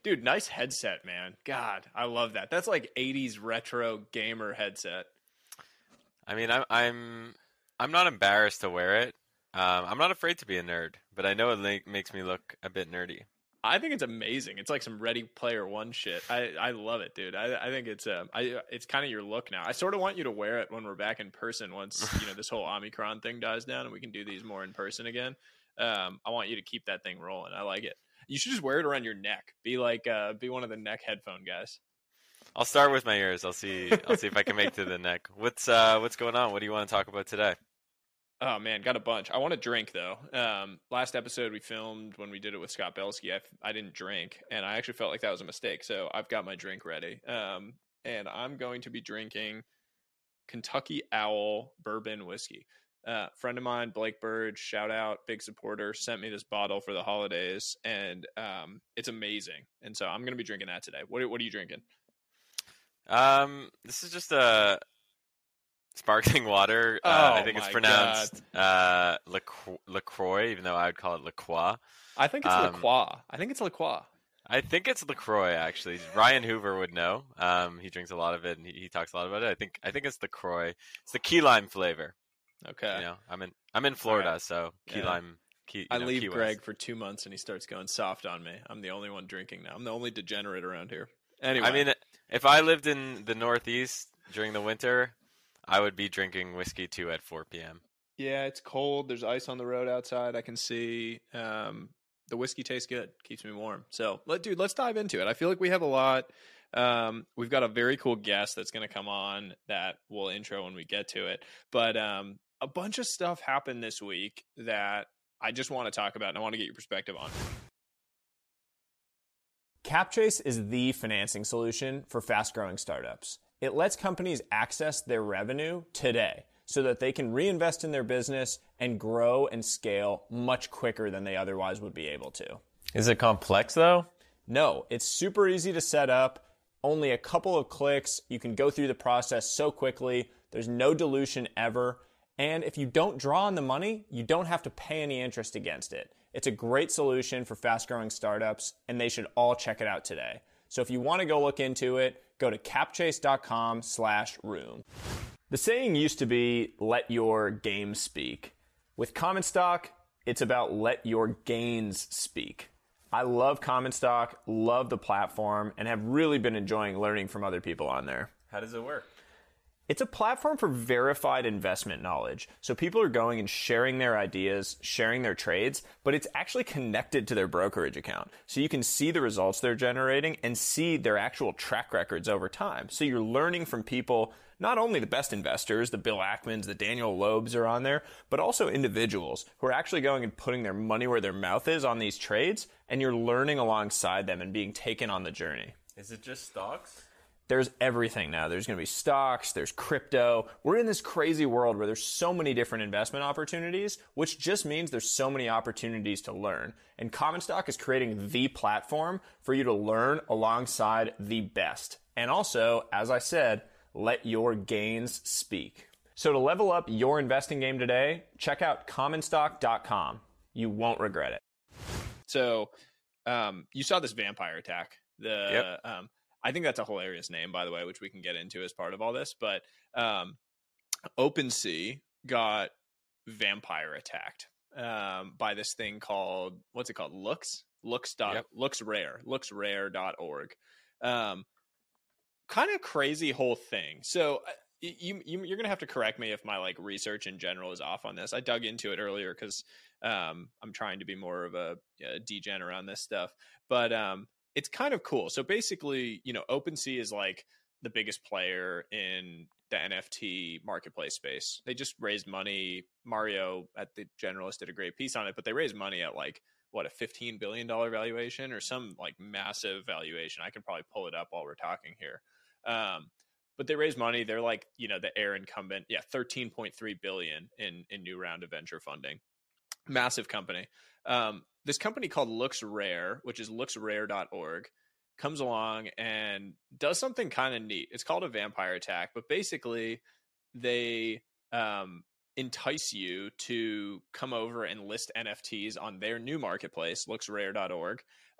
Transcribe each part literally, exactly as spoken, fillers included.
Dude, nice headset, man. God, I love that. That's like eighties retro gamer headset. I mean, I'm I'm I'm not embarrassed to wear it. Um, I'm not afraid to be a nerd, but I know it like, makes me look a bit nerdy. I think it's amazing. It's like some Ready Player One shit. I, I love it, dude. I, I think it's um I it's kind of your look now. I sort of want you to wear it when we're back in person once you know this whole Omicron thing dies down and we can do these more in person again. Um, I want you to keep that thing rolling. I like it. You should just wear it around your neck. Be like uh, be one of the neck headphone guys. I'll start with my ears. I'll see. I'll see if I can make it to the neck. What's uh What's going on? What do you want to talk about today? Oh man, got a bunch. I want to drink though. Um, last episode we filmed when we did it with Scott Belsky, I, I didn't drink, and I actually felt like that was a mistake. So I've got my drink ready, um, and I'm going to be drinking Kentucky Owl Bourbon Whiskey. Uh, friend of mine, Blake Burge, shout out, big supporter, sent me this bottle for the holidays, and um, it's amazing. And so I'm going to be drinking that today. What What are you drinking? Um, this is just a sparkling water. Oh, uh, I think it's my pronounced uh, LaCroix, LaCroix, even though I would call it LaCroix. I think it's Um, LaCroix. I think it's LaCroix. I think it's LaCroix, actually. Ryan Hoover would know. Um, he drinks a lot of it, and he, he talks a lot about it. I think I think it's LaCroix. It's the key lime flavor. Okay. You know, I'm in I'm in Florida, Right. so key Yeah. lime. Key, you I know, leave Key West. Greg for two months and he starts going soft on me. I'm the only one drinking now. I'm the only degenerate around here. Anyway, I mean, if I lived in the Northeast during the winter, I would be drinking whiskey too at four p.m. yeah, it's cold. There's ice on the road outside. I can see. Um, the whiskey tastes good. Keeps me warm. So, let, dude, let's dive into it. I feel like we have a lot. Um, we've got a very cool guest that's going to come on that we'll intro when we get to it. But um, a bunch of stuff happened this week that I just want to talk about and I want to get your perspective on. CapChase is the financing solution for fast-growing startups. It lets companies access their revenue today so that they can reinvest in their business and grow and scale much quicker than they otherwise would be able to. Is it complex though? No, it's super easy to set up. Only a couple of clicks. You can go through the process so quickly. There's no dilution ever. And if you don't draw on the money, you don't have to pay any interest against it. It's a great solution for fast-growing startups, and they should all check it out today. So if you want to go look into it, go to capchase.com slash room. The saying used to be, let your game speak. With Common Stock, it's about let your gains speak. I love Common Stock, love the platform, and have really been enjoying learning from other people on there. How does it work? It's a platform for verified investment knowledge. So people are going and sharing their ideas, sharing their trades, but it's actually connected to their brokerage account. So you can see the results they're generating and see their actual track records over time. So you're learning from people, not only the best investors, the Bill Ackmans, the Daniel Loebs are on there, but also individuals who are actually going and putting their money where their mouth is on these trades, and you're learning alongside them and being taken on the journey. Is it just stocks? There's everything now. There's going to be stocks, there's crypto. We're in this crazy world where there's so many different investment opportunities, which just means there's so many opportunities to learn. And Common Stock is creating the platform for you to learn alongside the best. And also, as I said, let your gains speak. So to level up your investing game today, check out common stock dot com. You won't regret it. So um, you saw this vampire attack. The Yep. um, I think that's a hilarious name, by the way, which we can get into as part of all this. But um, OpenSea got vampire attacked um, by this thing called, what's it called? Looks? Looks. Dot, Yep. Looks Rare. looks rare dot org. Um, kind of crazy whole thing. So uh, you, you you're gonna have to correct me if my like research in general is off on this. I dug into it earlier because um, I'm trying to be more of a, a degen around this stuff, but um, it's kind of cool. So basically, you know, OpenSea is like the biggest player in the N F T marketplace space. They just raised money. Mario at the Generalist did a great piece on it, but they raised money at like what, a fifteen billion dollars valuation or some like massive valuation. I can probably pull it up while we're talking here. Um, but they raised money. They're like, you know, the heir incumbent. Yeah. thirteen point three billion in, in new round of venture funding. Massive company. Um, this company called Looks Rare, which is looks rare dot org, comes along and does something kind of neat. It's called a vampire attack, but basically they um, entice you to come over and list N F Ts on their new marketplace, looks rare dot org.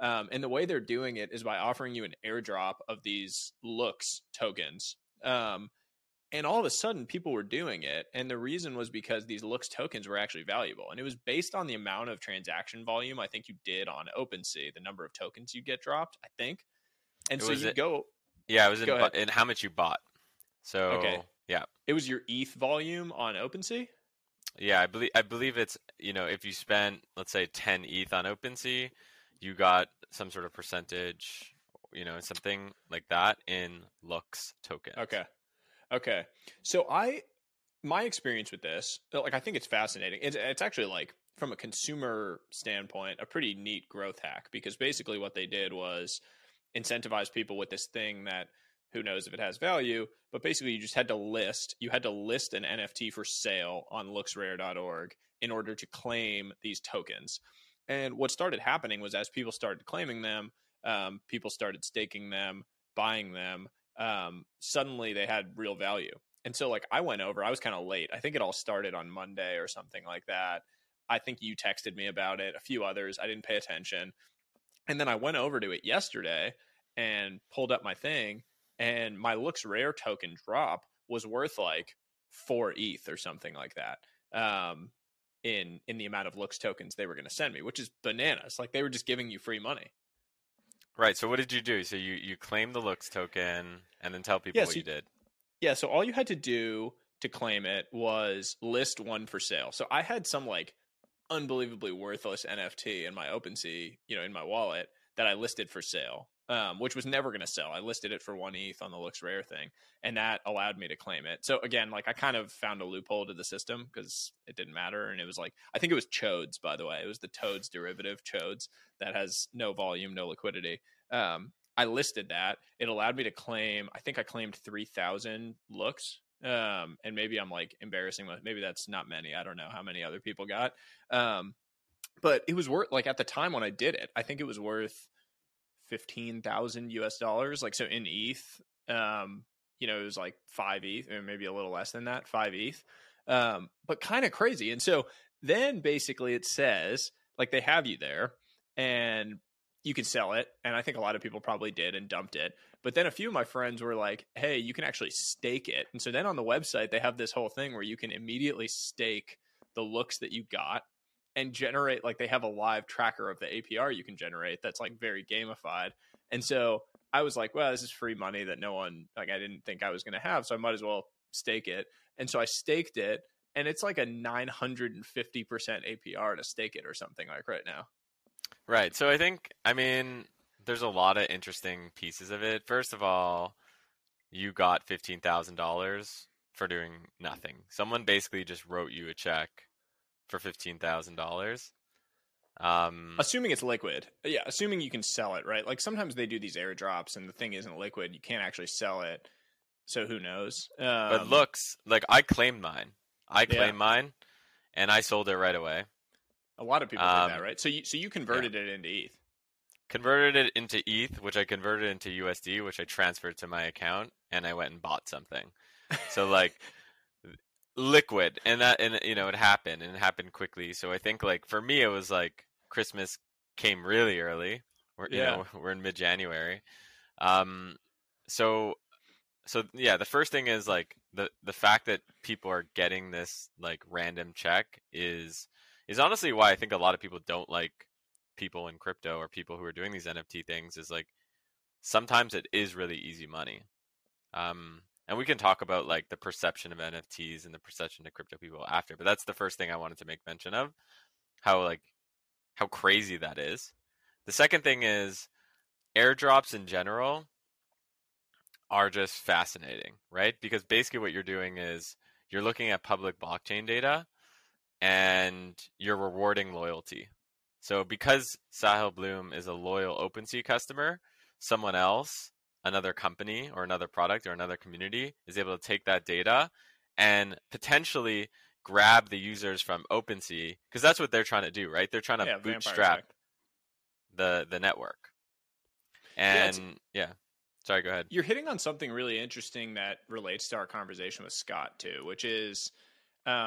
Um, and the way they're doing it is by offering you an airdrop of these looks tokens. Um, and all of a sudden, people were doing it. And the reason was because these looks tokens were actually valuable. And it was based on the amount of transaction volume I think you did on OpenSea, the number of tokens you get dropped, I think. And It so was you it, go. yeah, it was in, Go ahead. in how much you bought. So Okay. yeah, It was your E T H volume on OpenSea? yeah, I believe I believe it's, you know, if you spent, let's say, ten E T H on OpenSea, you got some sort of percentage, you know, something like that in Lux tokens. Okay. Okay. So I my experience with this, like I think it's fascinating. It's it's actually like from a consumer standpoint, a pretty neat growth hack because basically what they did was incentivize people with this thing that who knows if it has value, but basically you just had to list, you had to list an N F T for sale on looks rare dot org in order to claim these tokens. And what started happening was as people started claiming them, um, people started staking them, buying them. Um, suddenly they had real value. And so like I went over, I was kind of late. I think it all started on Monday or something like that. I think you texted me about it, a few others. I didn't pay attention. And then I went over to it yesterday and pulled up my thing, and my looks rare token drop was worth like four E T H or something like that. Um, in in the amount of looks tokens they were going to send me, which is bananas. Like they were just giving you free money. Right. So what did you do? So you you claim the Lux token and then tell people Yeah, what so, you did. yeah. So all you had to do to claim it was list one for sale. So I had some like unbelievably worthless N F T in my OpenSea, you know, in my wallet that I listed for sale, um, which was never going to sell. I listed it for one E T H on the Looks Rare thing, and that allowed me to claim it. So again, like I kind of found a loophole to the system because it didn't matter, and it was like I think it was Chodes, by the way, it was the Toads derivative, Chodes, that has no volume, no liquidity. Um, I listed that. It allowed me to claim. I think I claimed three thousand looks. Um, and maybe I'm like embarrassing. Maybe that's not many. I don't know how many other people got. Um, but it was worth like at the time when I did it, I think it was worth fifteen thousand U S dollars. Like, so in E T H, um, you know, it was like five E T H or maybe a little less than that, five E T H. Um, but kind of crazy. And so then basically it says like they have you there and you can sell it. And I think a lot of people probably did and dumped it. But then a few of my friends were like, hey, you can actually stake it. And so then on the website, they have this whole thing where you can immediately stake the looks that you got and generate, like they have a live tracker of the A P R you can generate that's like very gamified. And so I was like, well, this is free money that no one, like I didn't think I was going to have. So I might as well stake it. And so I staked it, and it's like a nine hundred fifty percent A P R to stake it or something like right now. Right. So I think, I mean, there's a lot of interesting pieces of it. First of all, you got fifteen thousand dollars for doing nothing. Someone basically just wrote you a check for fifteen thousand dollars. Um, assuming it's liquid. Yeah, assuming you can sell it, right? Like sometimes they do these airdrops and the thing isn't liquid. You can't actually sell it. So who knows? Um, but looks, like I claimed mine. I claimed yeah. mine and I sold it right away. A lot of people um, did that, right? So you so you converted yeah. it into E T H. Converted it into E T H, which I converted into U S D, which I transferred to my account, and I went and bought something. So like liquid, and that, and you know, it happened, and it happened quickly. So I think like for me, it was like Christmas came really early. We're you Yeah. know we're in mid January. Um, so so yeah, the first thing is like the the fact that people are getting this like random check is is honestly why I think a lot of people don't like people in crypto or people who are doing these N F T things, is like sometimes it is really easy money. Um, and we can talk about like the perception of N F Ts and the perception of crypto people after, but that's the first thing I wanted to make mention of, how like how crazy that is. The second thing is airdrops in general are just fascinating, right? Because basically what you're doing is you're looking at public blockchain data and you're rewarding loyalty. So because Sahil Bloom is a loyal OpenSea customer, someone else, another company or another product or another community is able to take that data and potentially grab the users from OpenSea, because that's what they're trying to do, right? They're trying to Yeah, bootstrap the the network. And yeah, yeah. Sorry, go ahead. You're hitting on something really interesting that relates to our conversation with Scott too, which is um,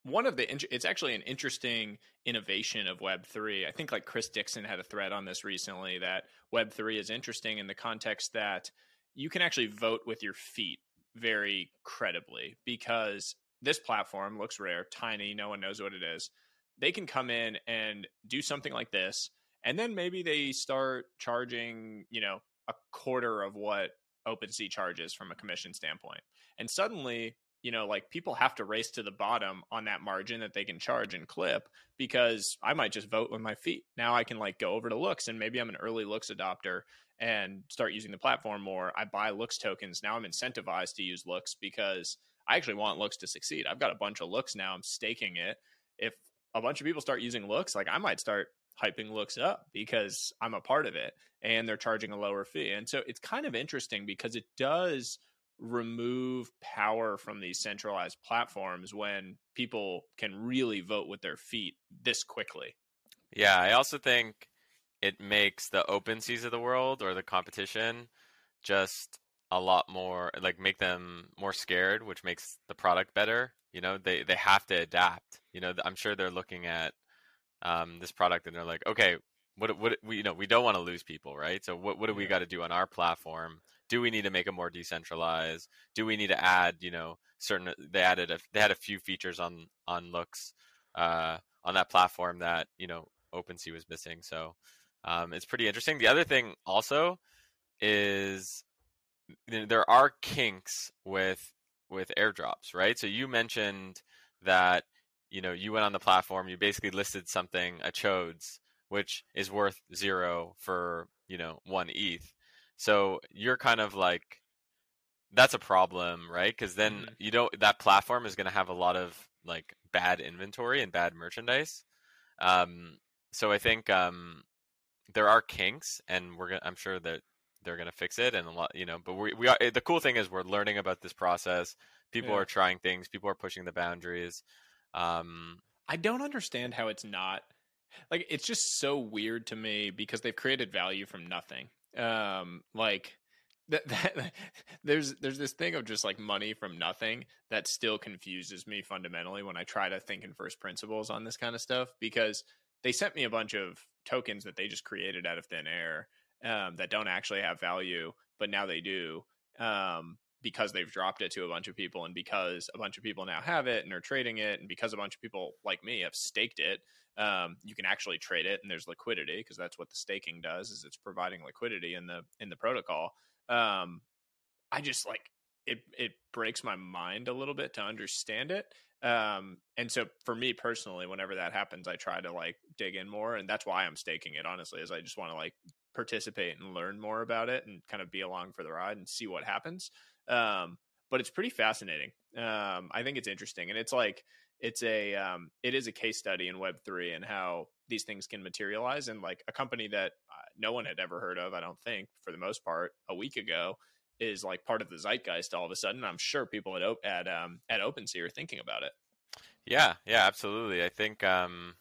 one of the it's actually an interesting innovation of web three. I think like Chris Dixon had a thread on this recently that web three is interesting in the context that you can actually vote with your feet very credibly, because this platform looks rare, tiny, no one knows what it is. They can come in and do something like this, and then maybe they start charging, you know, a quarter of what OpenSea charges from a commission standpoint. And suddenly, you know, like people have to race to the bottom on that margin that they can charge and clip, because I might just vote with my feet. Now I can like go over to Looks, and maybe I'm an early Looks adopter and start using the platform more. I buy Looks tokens. Now I'm incentivized to use Looks because I actually want Looks to succeed. I've got a bunch of Looks now. I'm staking it. If a bunch of people start using Looks, like I might start hyping Looks up because I'm a part of it and they're charging a lower fee. And so it's kind of interesting because it does remove power from these centralized platforms when people can really vote with their feet this quickly. Yeah, I also think it makes the OpenSeas of the world, or the competition, just a lot more, like, make them more scared, which makes the product better. You know, they they have to adapt. You know, I'm sure they're looking at um, this product and they're like, okay, what what we you know we don't want to lose people, right? So what what do we Yeah. got to do on our platform? Do we need to make it more decentralized? Do we need to add, you know, certain? They added a they had a few features on on Looks uh, on that platform that, you know, OpenSea was missing. So um, it's pretty interesting. The other thing also is there are kinks with with airdrops, right? So you mentioned that, you know, you went on the platform, you basically listed something, a chodes, which is worth zero for, you know, one E T H. So you're kind of like, that's a problem, right? Because then Mm-hmm. you don't, that platform is going to have a lot of like bad inventory and bad merchandise. Um, so I think um, there are kinks, and we're gonna, I'm sure that they're gonna fix it, and a lot, you know. But we we are, the cool thing is we're learning about this process. People Yeah. are trying things. People are pushing the boundaries. Um, I don't understand how it's not, like, it's just so weird to me because they've created value from nothing. Um, like that, that there's there's this thing of just like money from nothing that still confuses me fundamentally when I try to think in first principles on this kind of stuff, because they sent me a bunch of tokens that they just created out of thin air, um, that don't actually have value, but now they do. Um, because they've dropped it to a bunch of people, and because a bunch of people now have it and are trading it, and because a bunch of people like me have staked it, um, you can actually trade it and there's liquidity, because that's what the staking does, is it's providing liquidity in the in the protocol. um, I just like it it breaks my mind a little bit to understand it. Um, and so for me personally, whenever that happens, I try to like dig in more, and that's why I'm staking it, honestly, is I just want to like participate and learn more about it and kind of be along for the ride and see what happens. Um, but it's pretty fascinating. Um, I think it's interesting, and it's like it's a um, it is a case study in web three and how these things can materialize. And like a company that uh, no one had ever heard of, I don't think, for the most part, a week ago, is like part of the zeitgeist all of a sudden. I'm sure people at at um at OpenSea are thinking about it. yeah, yeah, absolutely. I think um,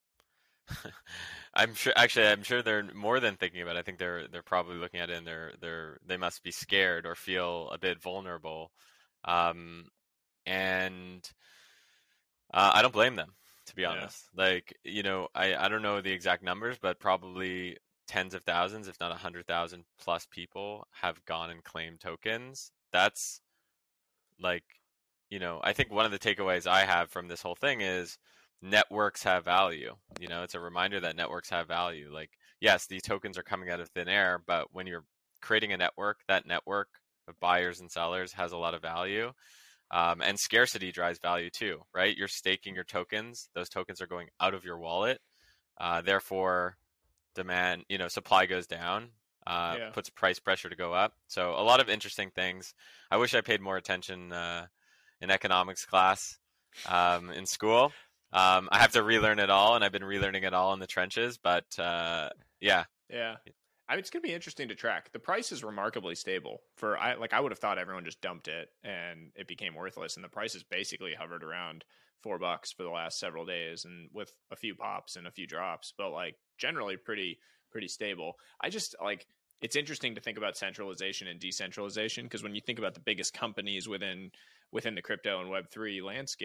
I'm sure. Actually, I'm sure they're more than thinking about it. I think they're they're probably looking at it, and they're they're they must be scared or feel a bit vulnerable. Um, and Uh, I don't blame them, to be Yeah. honest. Like, you know, I, I don't know the exact numbers, but probably tens of thousands, if not a hundred thousand plus people have gone and claimed tokens. That's like, you know, I think one of the takeaways I have from this whole thing is networks have value. You know, it's a reminder that networks have value. Like, yes, these tokens are coming out of thin air, but when you're creating a network, that network of buyers and sellers has a lot of value. Um, and scarcity drives value too, right? You're staking your tokens; those tokens are going out of your wallet. Uh, therefore, demand, you know, supply goes down, uh, Yeah. puts price pressure to go up. So a lot of interesting things. I wish I paid more attention uh, in economics class um, in school. Um, I have to relearn it all, and I've been relearning it all in the trenches. But uh, yeah, Yeah. I mean, it's going to be interesting to track. The price is remarkably stable for I like I would have thought everyone just dumped it and it became worthless, and the price has basically hovered around four bucks for the last several days, and with a few pops and a few drops, but like generally pretty pretty stable. I just like it's interesting to think about centralization and decentralization, because when you think about the biggest companies within within the crypto and web three landscape,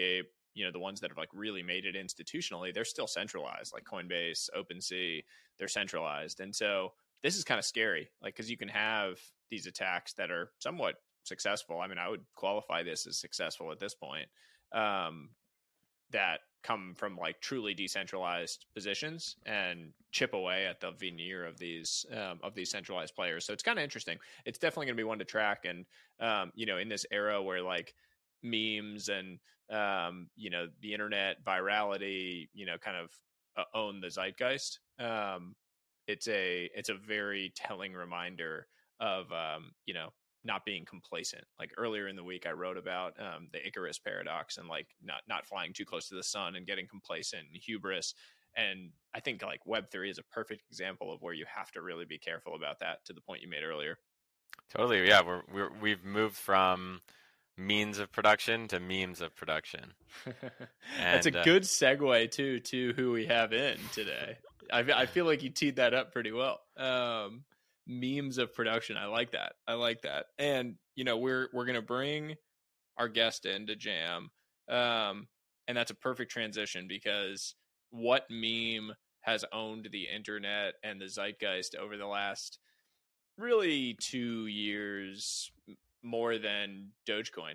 you know, the ones that have like really made it institutionally, they're still centralized, like Coinbase, OpenSea, they're centralized. And so this is kind of scary, like, because you can have these attacks that are somewhat successful. I mean, I would qualify this as successful at this point, um, that come from like truly decentralized positions and chip away at the veneer of these um, of these centralized players. So it's kind of interesting. It's definitely going to be one to track. And um, you know, in this era where like memes and um, you know, the internet virality, you know, kind of uh, own the zeitgeist. Um, it's a it's a very telling reminder of um, you know, not being complacent. Like earlier in the week, I wrote about um, the Icarus paradox and like not not flying too close to the sun and getting complacent and hubris. And I think like Web three is a perfect example of where you have to really be careful about that. To the point you made earlier. Totally, yeah. We're, we're we've moved from means of production to memes of production. That's And, a uh, good segue too to who we have in today. I I feel like you teed that up pretty well. Um, memes of production. I like that. I like that. And you know, we're we're gonna bring our guest in to jam, um, and that's a perfect transition because what meme has owned the internet and the zeitgeist over the last really two years more than Dogecoin,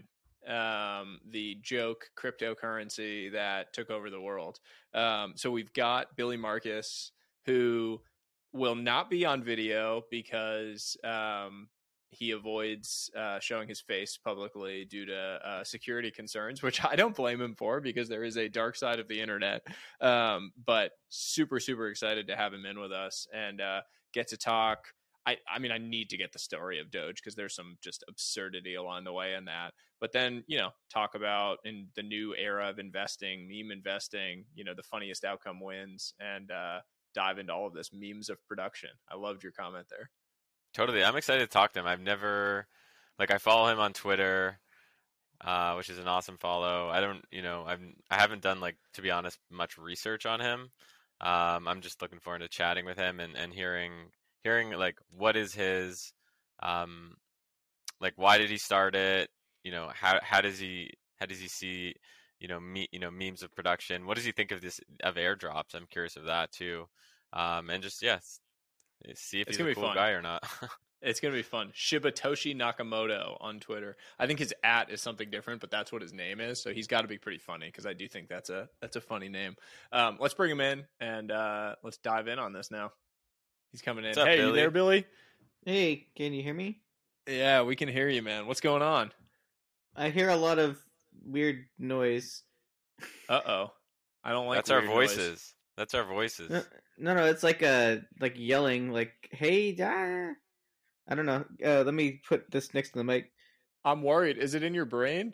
um, the joke cryptocurrency that took over the world. Um, so we've got Billy Markus, who will not be on video because um, he avoids uh, showing his face publicly due to uh, security concerns, which I don't blame him for because there is a dark side of the internet. Um, but super, super excited to have him in with us and uh, get to talk. I, I mean, I need to get the story of Doge because there's some just absurdity along the way in that. But then, you know, talk about in the new era of investing, meme investing, you know, the funniest outcome wins, and uh, dive into all of this memes of production. I loved your comment there. Totally, I'm excited to talk to him. I've never, like, I follow him on Twitter, uh, which is an awesome follow. I don't, you know, I've I haven't done, like, to be honest, much research on him. Um, I'm just looking forward to chatting with him and, and hearing hearing like what is his, um, like why did he start it? You know, how how does he how does he see, you know, me you know memes of production? What does he think of this of airdrops? I'm curious of that too. Um, and just yes, see if It's he's gonna a be cool fun. guy or not. It's going to be fun. Shibatoshi Nakamoto on Twitter. I think his at is something different, but that's what his name is. So he's got to be pretty funny because I do think that's a that's a funny name. Um, let's bring him in and uh, let's dive in on this now. He's coming in. What's up, hey, Billy? you there, Billy? Hey, can you hear me? Yeah, we can hear you, man. What's going on? I hear a lot of weird noise. Uh oh. I don't like That's our weird noise. voices. That's our voices. No, no, no, it's like a like yelling, like "Hey, ah." I don't know. Uh, let me put this next to the mic. I'm worried. Is it in your brain?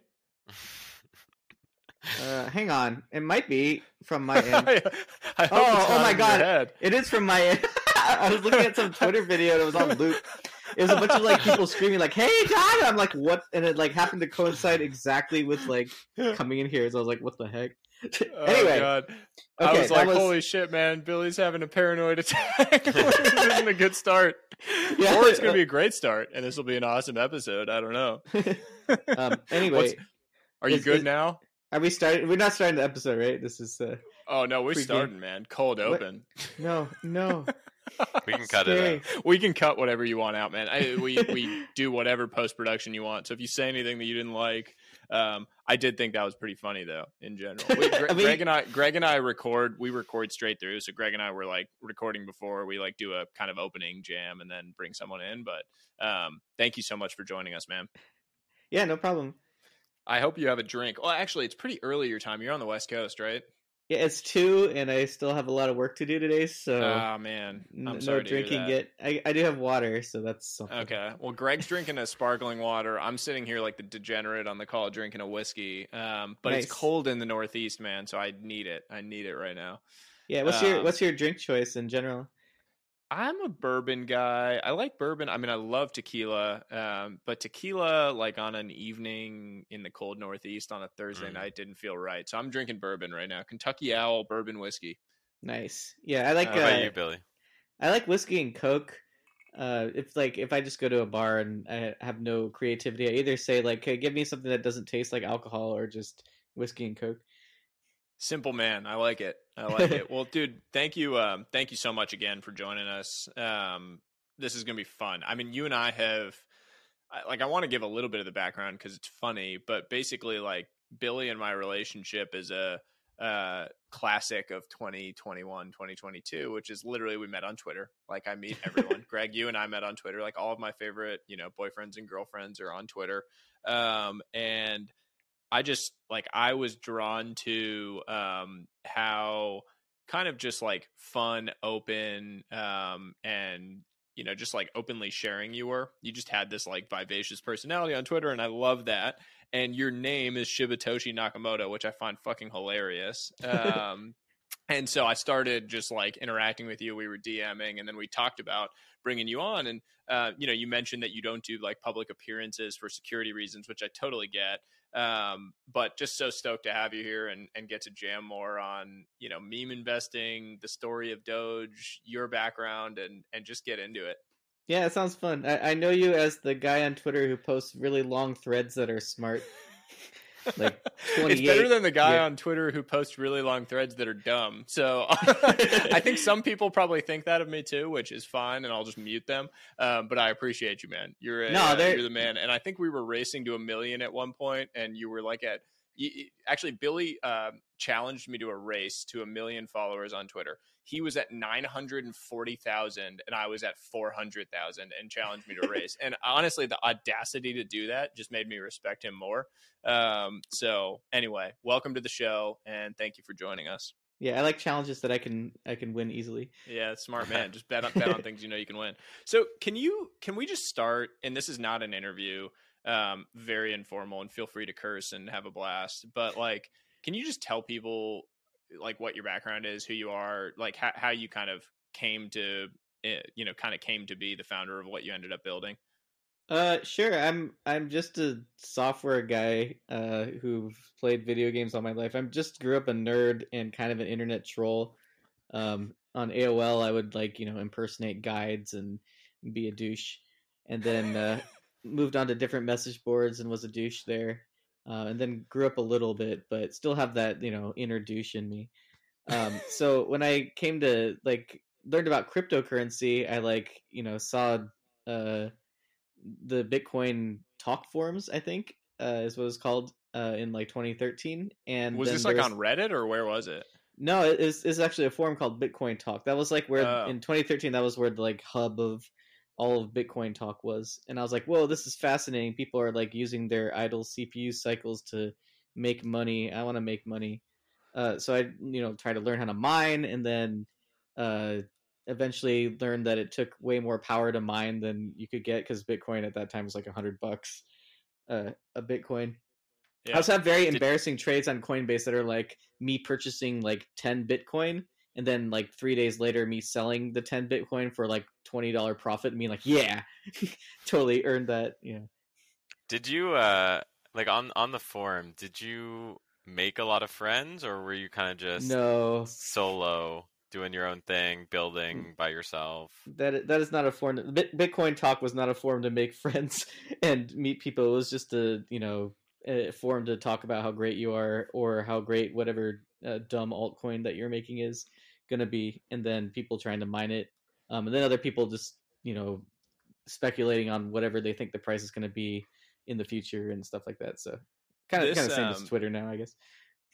Uh, hang on, it might be from my end. I hope Oh, it's oh not my in God. your head. It is from my end. I was looking at some Twitter video and it was on loop. It was a bunch of like people screaming like "Hey, John!" And I'm like, "What?" And it like happened to coincide exactly with like coming in here. So I was like, "What the heck?" Oh, Anyway, God. I okay, was that like, was- holy shit, man. Billy's having a paranoid attack. This isn't a good start. Yeah. Or it's going to be a great start, and this will be an awesome episode. I don't know. um, anyway, What's- are you is- good is- now? are we starting? We're not starting the episode, right? This is uh, Oh, no, we're Freaking- starting, man. Cold What? open. no, no. We can cut Scary. it out. We can cut whatever you want out, man. I, we we do whatever post production you want. So if you say anything that you didn't like, um, I did think that was pretty funny though. In general, we, Gre- I mean- Greg and I, Greg and I record. We record straight through. So Greg and I were like recording before we like do a kind of opening jam and then bring someone in. But um, thank you so much for joining us, man. Yeah, no problem. I hope you have a drink. Well, actually, it's pretty early your time. You're on the West Coast, right? Yeah, it's two, and I still have a lot of work to do today, so Oh man, I'm n- sorry no to hear drinking that. yet. I, I do have water, so that's something. Okay. Well, Greg's drinking a sparkling water. I'm sitting here like the degenerate on the call drinking a whiskey. Um, but Nice. it's cold in the Northeast, man. So I need it. I need it right now. Yeah, what's your Um, what's your drink choice in general? I'm a bourbon guy. I like bourbon. I mean, I love tequila. Um, but tequila, like on an evening in the cold Northeast on a Thursday Mm. night, didn't feel right. So I'm drinking bourbon right now. Kentucky Owl bourbon whiskey. Nice. Yeah, I like Uh, What about uh, you, Billy? I like whiskey and Coke. Uh, if like if I just go to a bar and I have no creativity, I either say like, "Hey, give me something that doesn't taste like alcohol," or just whiskey and Coke. Simple man. I like it. I like it. Well, dude, thank you. Um, thank you so much again for joining us. Um, this is going to be fun. I mean, you and I have, I, like, I want to give a little bit of the background because it's funny, but basically, like, Billy and my relationship is a, uh, classic of twenty twenty-one, twenty twenty-two, which is literally we met on Twitter. Like, I meet everyone. Greg, you and I met on Twitter. Like, all of my favorite, you know, boyfriends and girlfriends are on Twitter. Um, and I just like I was drawn to um, how kind of just like fun, open, um, and you know, just like openly sharing you were. You just had this like vivacious personality on Twitter, and I love that. And your name is Shibatoshi Nakamoto, which I find fucking hilarious. Um, and so I started just like interacting with you. We were DMing, and then we talked about bringing you on. And uh, you know, you mentioned that you don't do like public appearances for security reasons, which I totally get. Um, but just so stoked to have you here and, and get to jam more on, you know, meme investing, the story of Doge, your background, and, and just get into it. Yeah, it sounds fun. I, I know you as the guy on Twitter who posts really long threads that are smart. Like it's better than the guy yeah. on Twitter who posts really long threads that are dumb. So I think some people probably think that of me too, which is fine, and I'll just mute them. Um, but I appreciate you, man. You're a, no, uh, you're the man. And I think we were racing to a million at one point, and you were like at you, actually Billy uh, challenged me to a race to a million followers on Twitter. He was at nine hundred forty thousand and I was at four hundred thousand and challenged me to a race. And honestly, the audacity to do that just made me respect him more. Um, so anyway, welcome to the show and thank you for joining us. Yeah, I like challenges that I can I can win easily. Yeah, smart man. Just bet on, bet on things you know you can win. So can you can we just start, and this is not an interview, um, very informal, and feel free to curse and have a blast, but like, can you just tell people like what your background is, who you are, like how, how you kind of came to, you know, kind of came to be the founder of what you ended up building? Uh, sure. I'm I'm just a software guy uh, who've played video games all my life. I'm just grew up a nerd and kind of an internet troll. Um, on A O L, I would like you know impersonate guides and be a douche, and then uh, moved on to different message boards and was a douche there. Uh, and then grew up a little bit, but still have that you know inner douche in me. Um, so when I came to like learned about cryptocurrency, I like you know saw uh, the Bitcoin talk forums. I think uh, is what it's called uh, in like twenty thirteen. And was then this like was... on Reddit or where was it? No, it's it's actually a forum called Bitcoin Talk. That was like where Oh. in twenty thirteen that was where the like hub of all of Bitcoin Talk was. And I was like, whoa, this is fascinating. People are like using their idle C P U cycles to make money. I want to make money. Uh, so I, you know, tried to learn how to mine, and then uh, eventually learned that it took way more power to mine than you could get because Bitcoin at that time was like a hundred bucks uh, a Bitcoin. Yeah. I also have very embarrassing Did... trades on Coinbase that are like me purchasing like ten Bitcoin, and then like three days later me selling the ten Bitcoin for like twenty dollars profit and being like, yeah, totally earned that. Yeah. Did you uh like on on the forum, did you make a lot of friends, or were you kind of just no solo doing your own thing, building by yourself? That that is not a forum. Bitcoin Talk was not a forum to make friends and meet people. It was just a you know a forum to talk about how great you are or how great whatever uh, dumb altcoin that you're making is gonna be, and then people trying to mine it, um, and then other people just you know speculating on whatever they think the price is gonna be in the future and stuff like that. So kind of kind of same um... as Twitter now, I guess.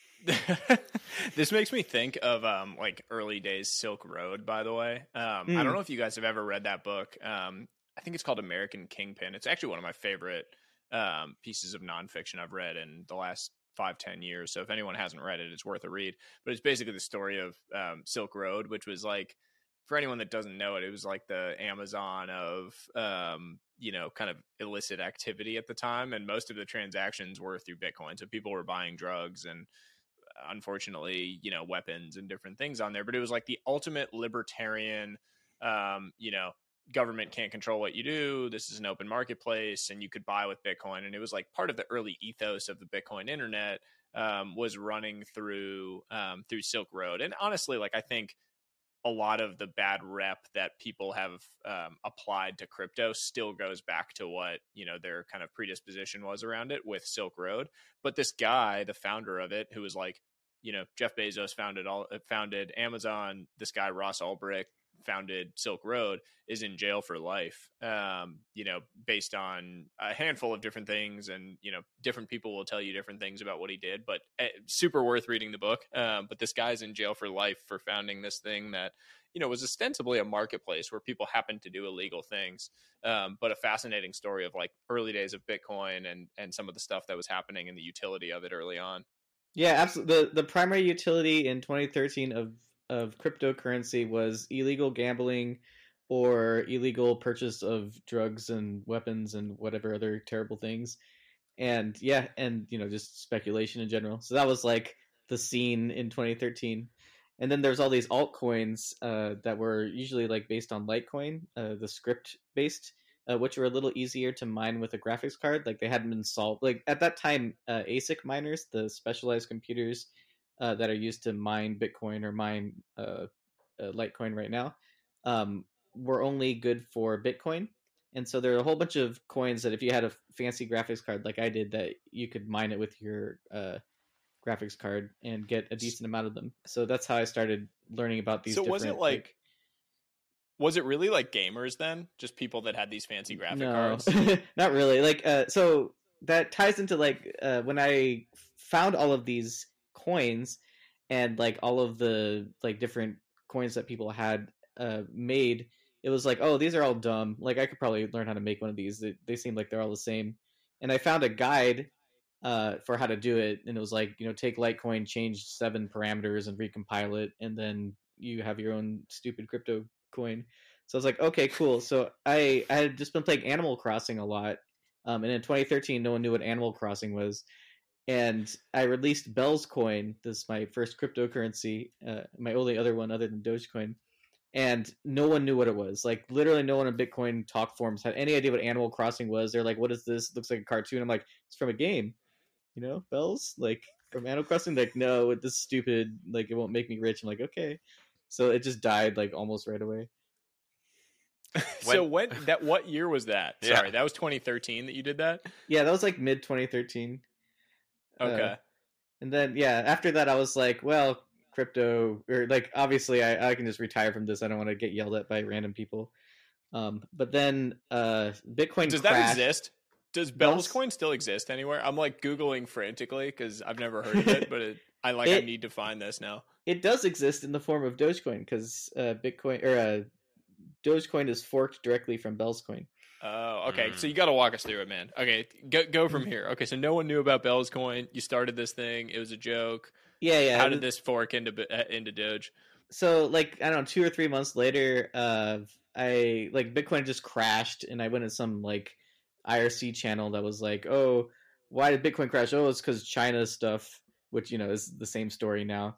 This makes me think of um like early days Silk Road, by the way. Um mm. I don't know if you guys have ever read that book. Um I think it's called American Kingpin. It's actually one of my favorite um pieces of nonfiction I've read in the last five, ten years. So if anyone hasn't read it, it's worth a read. But it's basically the story of um Silk Road, which was like, for anyone that doesn't know it, it was like the Amazon of, um, you know, kind of illicit activity at the time. And most of the transactions were through Bitcoin. So people were buying drugs and unfortunately, you know, weapons and different things on there. But it was like the ultimate libertarian, um, you know, government can't control what you do. This is an open marketplace and you could buy with Bitcoin. And it was like part of the early ethos of the Bitcoin internet um, was running through um, through Silk Road. And honestly, like I think a lot of the bad rep that people have um, applied to crypto still goes back to what, you know, their kind of predisposition was around it with Silk Road. But this guy, the founder of it, who was like you know, Jeff Bezos founded all founded Amazon. This guy Ross Ulbricht founded Silk Road, is in jail for life. Um, you know, based on a handful of different things, and you know, different people will tell you different things about what he did. But uh, super worth reading the book. Um, but this guy's in jail for life for founding this thing that, you know, was ostensibly a marketplace where people happened to do illegal things. Um, but a fascinating story of like early days of Bitcoin and and some of the stuff that was happening and the utility of it early on. Yeah, absolutely. The the primary utility in twenty thirteen of of cryptocurrency was illegal gambling or illegal purchase of drugs and weapons and whatever other terrible things. And yeah, and you know, just speculation in general. So that was like the scene in twenty thirteen. And then there's all these altcoins uh, that were usually like based on Litecoin, uh, the script based, uh, which were a little easier to mine with a graphics card. Like they hadn't been solved. Like at that time, uh, A S I C miners, the specialized computers uh, that are used to mine Bitcoin or mine uh, uh, Litecoin right now, um, were only good for Bitcoin. And so there are a whole bunch of coins that if you had a fancy graphics card like I did, that you could mine it with your uh, graphics card and get a decent amount of them. So that's how I started learning about these. So was it like, like, was it really like gamers then? Just people that had these fancy graphic no, cards? not really. Like, uh, so that ties into like uh, when I found all of these coins and like all of the like different coins that people had uh, made. It was like, oh, these are all dumb. Like I could probably learn how to make one of these. They, they seem like they're all the same. And I found a guide uh, for how to do it, and it was like, you know, take Litecoin, change seven parameters, and recompile it, and then you have your own stupid crypto coin. So I was like, okay, cool. So I I had just been playing Animal Crossing a lot, um, and in twenty thirteen, no one knew what Animal Crossing was, and I released Bell's Coin. This is my first cryptocurrency, uh, my only other one other than Dogecoin. And no one knew what it was. Like literally no one in Bitcoin talk forums had any idea what Animal Crossing was. They're like, what is this? It looks like a cartoon. I'm like, it's from a game. You know, Bells? Like from Animal Crossing? Like, no, this is stupid. Like it won't make me rich. I'm like, okay. So it just died like almost right away. So when that what year was that? Yeah. Sorry, that was twenty thirteen that you did that? Yeah, that was like mid twenty thirteen. Okay. Uh, and then yeah, after that I was like, well, crypto, or like obviously I, I can just retire from this. I don't want to get yelled at by random people. Um, but then uh, Bitcoin Does crashed. that exist? Does Bells? Bell's Coin still exist anywhere? I'm like Googling frantically because I've never heard of it, but it, I like I It- need to find this now. It does exist in the form of Dogecoin because uh, Bitcoin or uh, Dogecoin is forked directly from Bell's Coin. Oh, okay. Mm. So you got to walk us through it, man. Okay, go go from here. Okay, so no one knew about Bell's Coin. You started this thing. It was a joke. Yeah, yeah. How it did was- this fork into uh, into Doge? So like I don't know, two or three months later, uh, I like Bitcoin just crashed, and I went in some like I R C channel that was like, oh, why did Bitcoin crash? Oh, it's because China stuff, which you know is the same story now.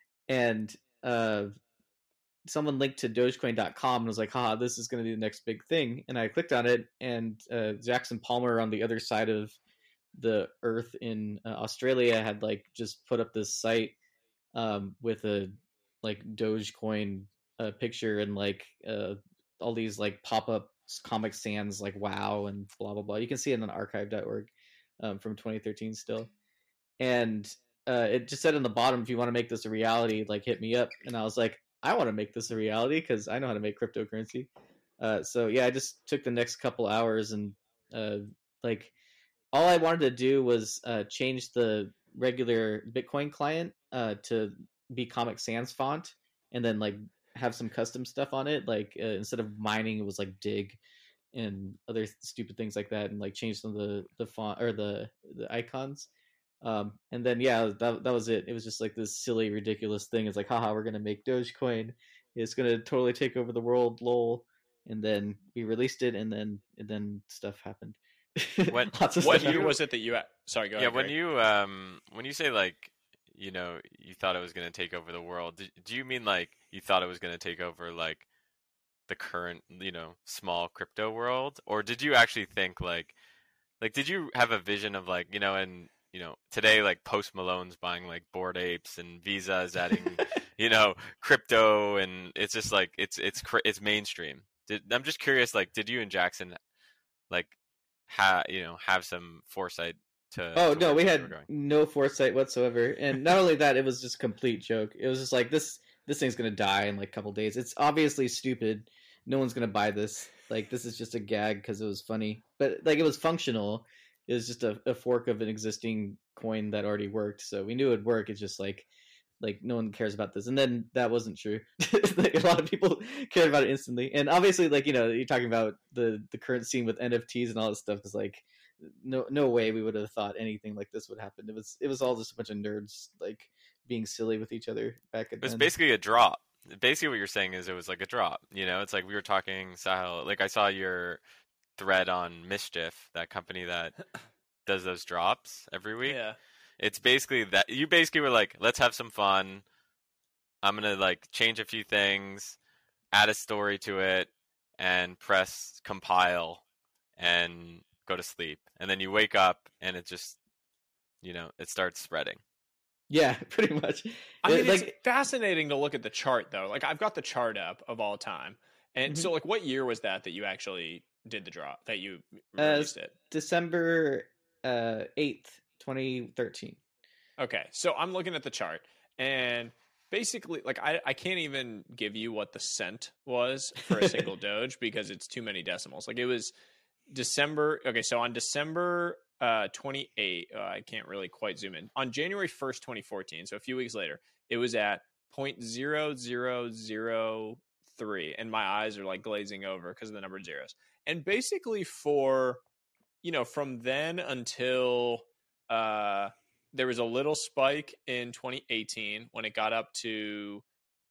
And uh, someone linked to Dogecoin dot com and was like, haha, this is going to be the next big thing. And I clicked on it, and uh, Jackson Palmer on the other side of the earth in uh, Australia had like just put up this site um, with a like Dogecoin uh, picture and like uh, all these like pop up Comic Sans like wow and blah blah blah. You can see it on archive dot org um, from twenty thirteen still, and uh, it just said on the bottom, if you want to make this a reality, like hit me up. And I was like, I want to make this a reality because I know how to make cryptocurrency. Uh, so yeah, I just took the next couple hours and uh, like all I wanted to do was uh, change the regular Bitcoin client uh, to be Comic Sans font, and then like have some custom stuff on it. Like uh, instead of mining, it was like dig and other stupid things like that, and like change some of the the font or the the icons. Um, and then yeah, that that was it. It was just like this silly, ridiculous thing. It's like, haha, we're gonna make Dogecoin. It's gonna totally take over the world, lol. And then we released it, and then and then stuff happened. When- Lots of What stuff year happened. was it that you? Sorry, go yeah, ahead. when Greg. you um when you say like you know you thought it was going to take over the world, do, do you mean like you thought it was going to take over like the current you know small crypto world, or did you actually think like like did you have a vision of like you know and you know today like Post Malone's buying like Bored Apes and Visa is adding you know crypto, and it's just like it's it's cr- it's mainstream. Did, I'm just curious, like did you and Jackson like ha you know have some foresight to. Oh to no, where we things had were going. no foresight whatsoever, and not only that, it was just a complete joke. It was just like this this thing's gonna die in like a couple days. It's obviously stupid. No one's gonna buy this. Like this is just a gag because it was funny, but like it was functional. It was just a, a fork of an existing coin that already worked, so we knew it'd work. It's just like like no one cares about this, and then that wasn't true. Like, a lot of people cared about it instantly, and obviously, like you know, you're talking about the the current scene with N F Ts and all this stuff is like no no way we would have thought anything like this would happen. It was it was all just a bunch of nerds like being silly with each other back at It was then. basically a drop. Basically, what you're saying is it was like a drop. You know, it's like we were talking, Sahil. Like I saw your thread on Mischief, that company that does those drops every week. Yeah. It's basically that you basically were like, let's have some fun. I'm gonna like change a few things, add a story to it, and press compile, and go to sleep. And then you wake up, and it just, you know, it starts spreading. Yeah, pretty much. I mean, It- it's like fascinating to look at the chart though. Like I've got the chart up of all time, and Mhm. so like, what year was that that you actually did the drop that you Uh, released it? December uh, eighth, twenty thirteen. Okay, so I'm looking at the chart, and basically, like I, I can't even give you what the cent was for a single Doge because it's too many decimals. Like it was December. Okay, so on December uh, twenty-eighth, uh, I can't really quite zoom in. On January first, twenty fourteen, so a few weeks later, it was at zero point zero zero zero three, and my eyes are like glazing over because of the number of zeros. And basically, for you know, from then until uh there was a little spike in twenty eighteen when it got up to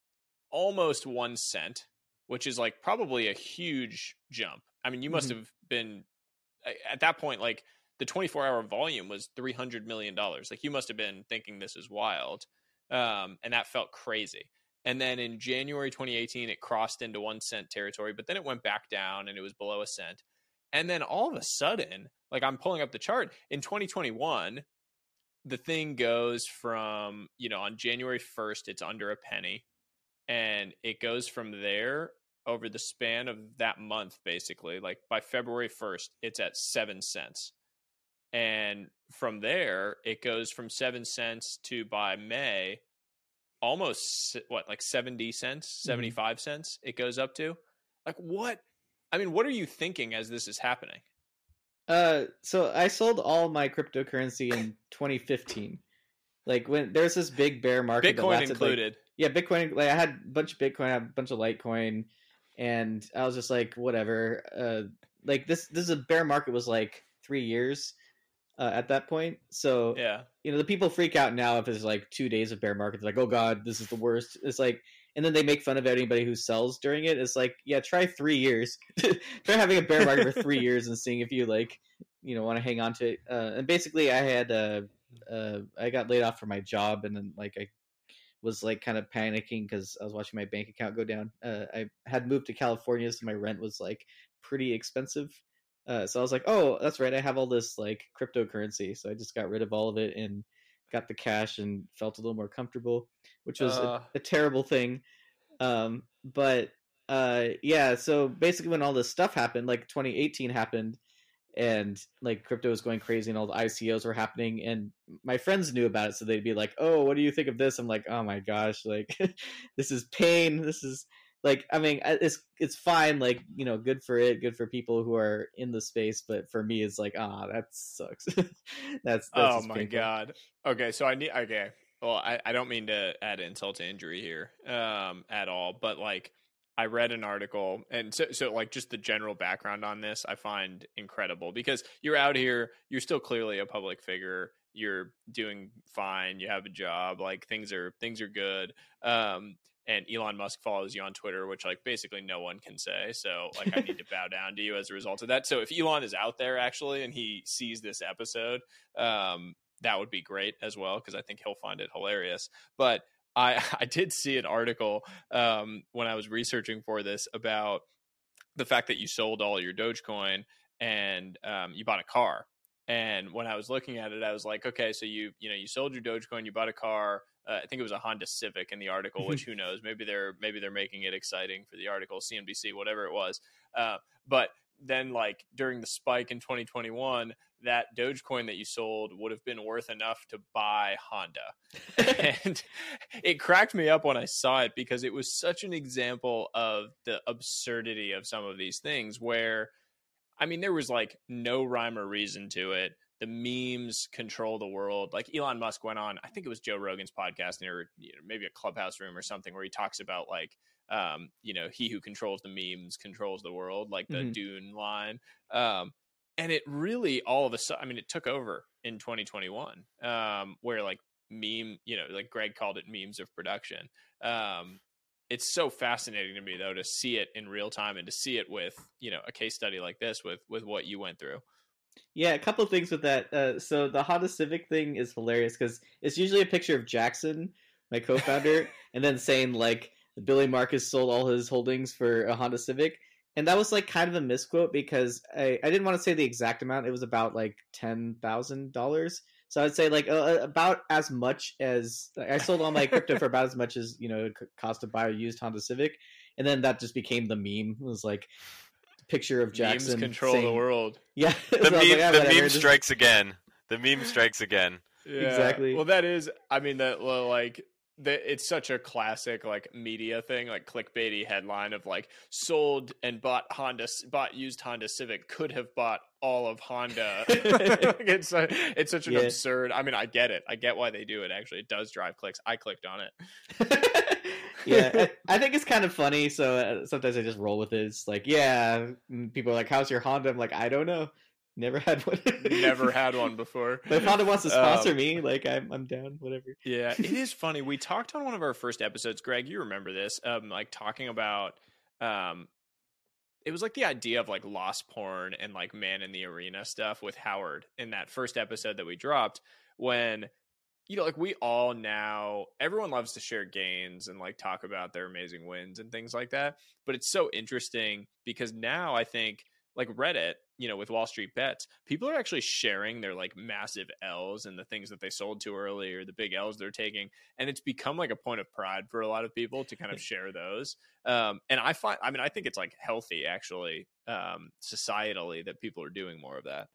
almost one cent, which is like probably a huge jump. I mean, you must Mhm. have been at that point, like the twenty-four hour volume was three hundred million dollars. Like you must have been thinking this is wild. Um, and that felt crazy. And then in January twenty eighteen, it crossed into one cent territory, but then it went back down and it was below a cent. And then all of a sudden, like I'm pulling up the chart in twenty twenty-one, the thing goes from, you know, on January first, it's under a penny. And it goes from there over the span of that month, basically. Like by February first, it's at seven cents. And from there, it goes from seven cents to by May, almost what, like seventy cents, seventy-five cents it goes up to. Like what? I mean, what are you thinking as this is happening? Uh, so I sold all my cryptocurrency in twenty fifteen. Like when there's this big bear market, that Bitcoin lasted, like- included. yeah, Bitcoin. Like I had a bunch of Bitcoin, I had a bunch of Litecoin, and I was just like, whatever. Uh, like this, this is a bear market was like three years uh, at that point. So Yeah. you know, the people freak out now if it's like two days of bear market. They're like, oh god, this is the worst. It's like, and then they make fun of anybody who sells during it. It's like, yeah, try three years. Try having a bear market for three years and seeing if you like, you know, want to hang on to it. Uh, and basically, I had, uh, uh, I got laid off from my job, and then like I was like kind of panicking because I was watching my bank account go down. Uh, I had moved to California, so my rent was like pretty expensive. Uh, so I was like, oh, that's right, I have all this like cryptocurrency. So I just got rid of all of it and got the cash and felt a little more comfortable, which was Uh. a, a terrible thing. Um, but uh, yeah, so basically when all this stuff happened, like twenty eighteen happened, and like crypto was going crazy and all the I C Os were happening, and my friends knew about it, so they'd be like, oh, what do you think of this? I'm like, oh my gosh, like this is pain. This is like, I mean, it's it's fine, like, you know, good for it, good for people who are in the space, but for me it's like, ah, that sucks. that's, that's Oh just my painful. god. Okay, so I need okay. Well, I, I don't mean to add insult to injury here um at all, but like I read an article, and so so like just the general background on this I find incredible, because you're out here, you're still clearly a public figure, you're doing fine, you have a job, like things are things are good. Um and Elon Musk follows you on Twitter, which like basically no one can say. So like I need to bow down to you as a result of that. So if Elon is out there actually and he sees this episode, um, that would be great as well, because I think he'll find it hilarious. But I I did see an article um, when I was researching for this about the fact that you sold all your Dogecoin and um, you bought a car. And when I was looking at it, I was like, okay, so you you know you sold your Dogecoin, you bought a car. Uh, I think it was a Honda Civic in the article, which who knows? Maybe they're maybe they're making it exciting for the article, C N B C, whatever it was. Uh, but then like during the spike in twenty twenty-one, that Dogecoin that you sold would have been worth enough to buy Honda. And it cracked me up when I saw it because it was such an example of the absurdity of some of these things where, I mean, there was like no rhyme or reason to it. The memes control the world. Like Elon Musk went on, I think it was Joe Rogan's podcast or you know, maybe a Clubhouse room or something where he talks about like, um, you know, he who controls the memes controls the world, like the Mhm. Dune line. Um, and it really all of a sudden, I mean, it took over in twenty twenty-one, um, where like meme, you know, like Greg called it memes of production. Um, it's so fascinating to me though, to see it in real time and to see it with, you know, a case study like this with, with what you went through. Yeah, a couple of things with that. Uh, so the Honda Civic thing is hilarious because it's usually a picture of Jackson, my co-founder, and then saying like Billy Marcus sold all his holdings for a Honda Civic, and that was like kind of a misquote because I, I didn't want to say the exact amount. It was about like ten thousand dollars. So I'd say like uh, about as much as I sold all my crypto for about as much as you know it cost to buy a used Honda Civic, and then that just became the meme. It was like picture of Jackson Memes control saying, the world. Yeah, The so meme, like, ah, the whatever, meme just- strikes again. The meme strikes again. Yeah. Exactly. Well, that is, I mean, that well, like, the, it's such a classic like media thing, like clickbaity headline of like sold and bought Honda, bought used Honda Civic, could have bought all of Honda. it's a, it's such an Yeah. absurd. I mean, I get it. I get why they do it. Actually, it does drive clicks. I clicked on it. yeah, I, I think it's kind of funny. So uh, sometimes I just roll with it. It's like, yeah, and people are like, "How's your Honda?" I'm like, "I don't know. Never had one. Never had one before. But if Honda wants to sponsor Um, me, like, I'm I'm down. Whatever." Yeah, it is funny. We talked on one of our first episodes, Greg, you remember this, um, like talking about, um, it was like the idea of like lost porn and like man in the arena stuff with Howard in that first episode that we dropped when, you know, like we all now, everyone loves to share gains and like talk about their amazing wins and things like that. But it's so interesting because now I think like Reddit, you know, with Wall Street Bets, people are actually sharing their like massive L's and the things that they sold to early or the big L's they're taking. And it's become like a point of pride for a lot of people to kind of share those. Um, and I find, I mean, I think it's like healthy actually, um, societally that people are doing more of that.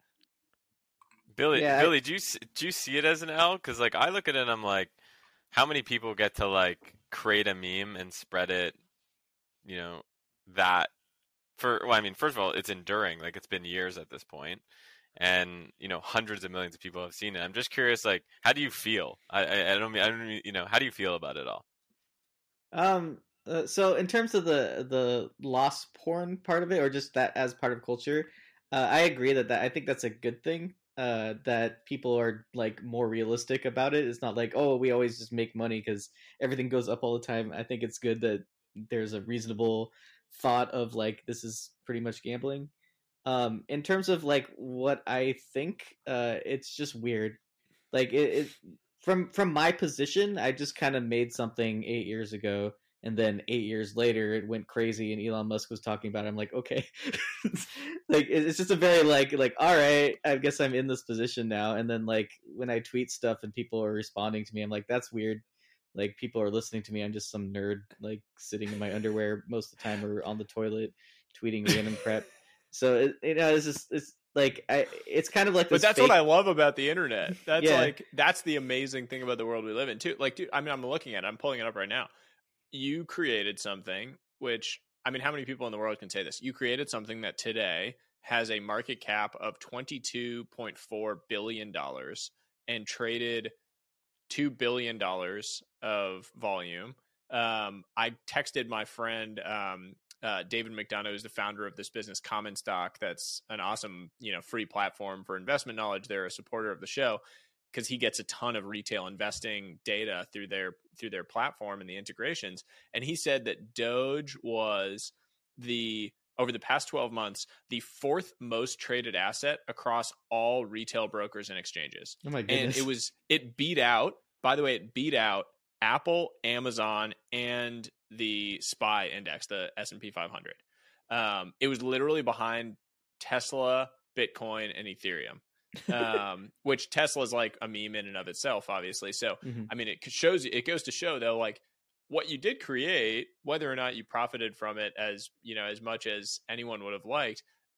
Billy, Yeah, I- Billy, do you s- do you see it as an L? Because like I look at it, and I'm like, how many people get to like create a meme and spread it? You know, that for well, I mean, first of all, it's enduring. Like it's been years at this point, and you know, hundreds of millions of people have seen it. I'm just curious, like, how do you feel? I I, I don't mean I don't mean, you know, how do you feel about it all? Um. Uh, so in terms of the the lost porn part of it, or just that as part of culture, uh, I agree that, that I think that's a good thing. Uh, that people are like more realistic about it. It's not like, oh, we always just make money because everything goes up all the time. I think it's good that there's a reasonable thought of like this is pretty much gambling. Um, in terms of like what I think, uh, it's just weird. Like it, it from from my position, I just kind of made something eight years ago, and then eight years later, it went crazy, and Elon Musk was talking about it. I'm like, okay, like it's just a very like like all right, I guess I'm in this position now. And then like when I tweet stuff and people are responding to me, I'm like, that's weird. Like people are listening to me. I'm just some nerd like sitting in my underwear most of the time or on the toilet tweeting random crap. So it, you know, it's just it's like I, it's kind of like this. But that's fake... what I love about the internet. That's Yeah. like that's the amazing thing about the world we live in too. Like, dude, I mean, I'm looking at it, I'm pulling it up right now. You created something which, I mean, how many people in the world can say this? You created something that today has a market cap of twenty-two point four billion dollars and traded two billion dollars of volume. Um, I texted my friend, um, uh, David McDonough, who's the founder of this business, Common Stock. That's an awesome, you know, free platform for investment knowledge. They're a supporter of the show because he gets a ton of retail investing data through their through their platform and the integrations. And he said that Doge was the over the past twelve months, the fourth most traded asset across all retail brokers and exchanges. Oh my And goodness! it was it beat out, by the way, it beat out Apple, Amazon, and the S P Y index, the S and P five hundred. Um, it was literally behind Tesla, Bitcoin, and Ethereum. um, which Tesla is like a meme in and of itself, obviously. So, Mhm. I mean, it shows it goes to show though, like what you did create, whether or not you profited from it as you know as much as anyone would have liked,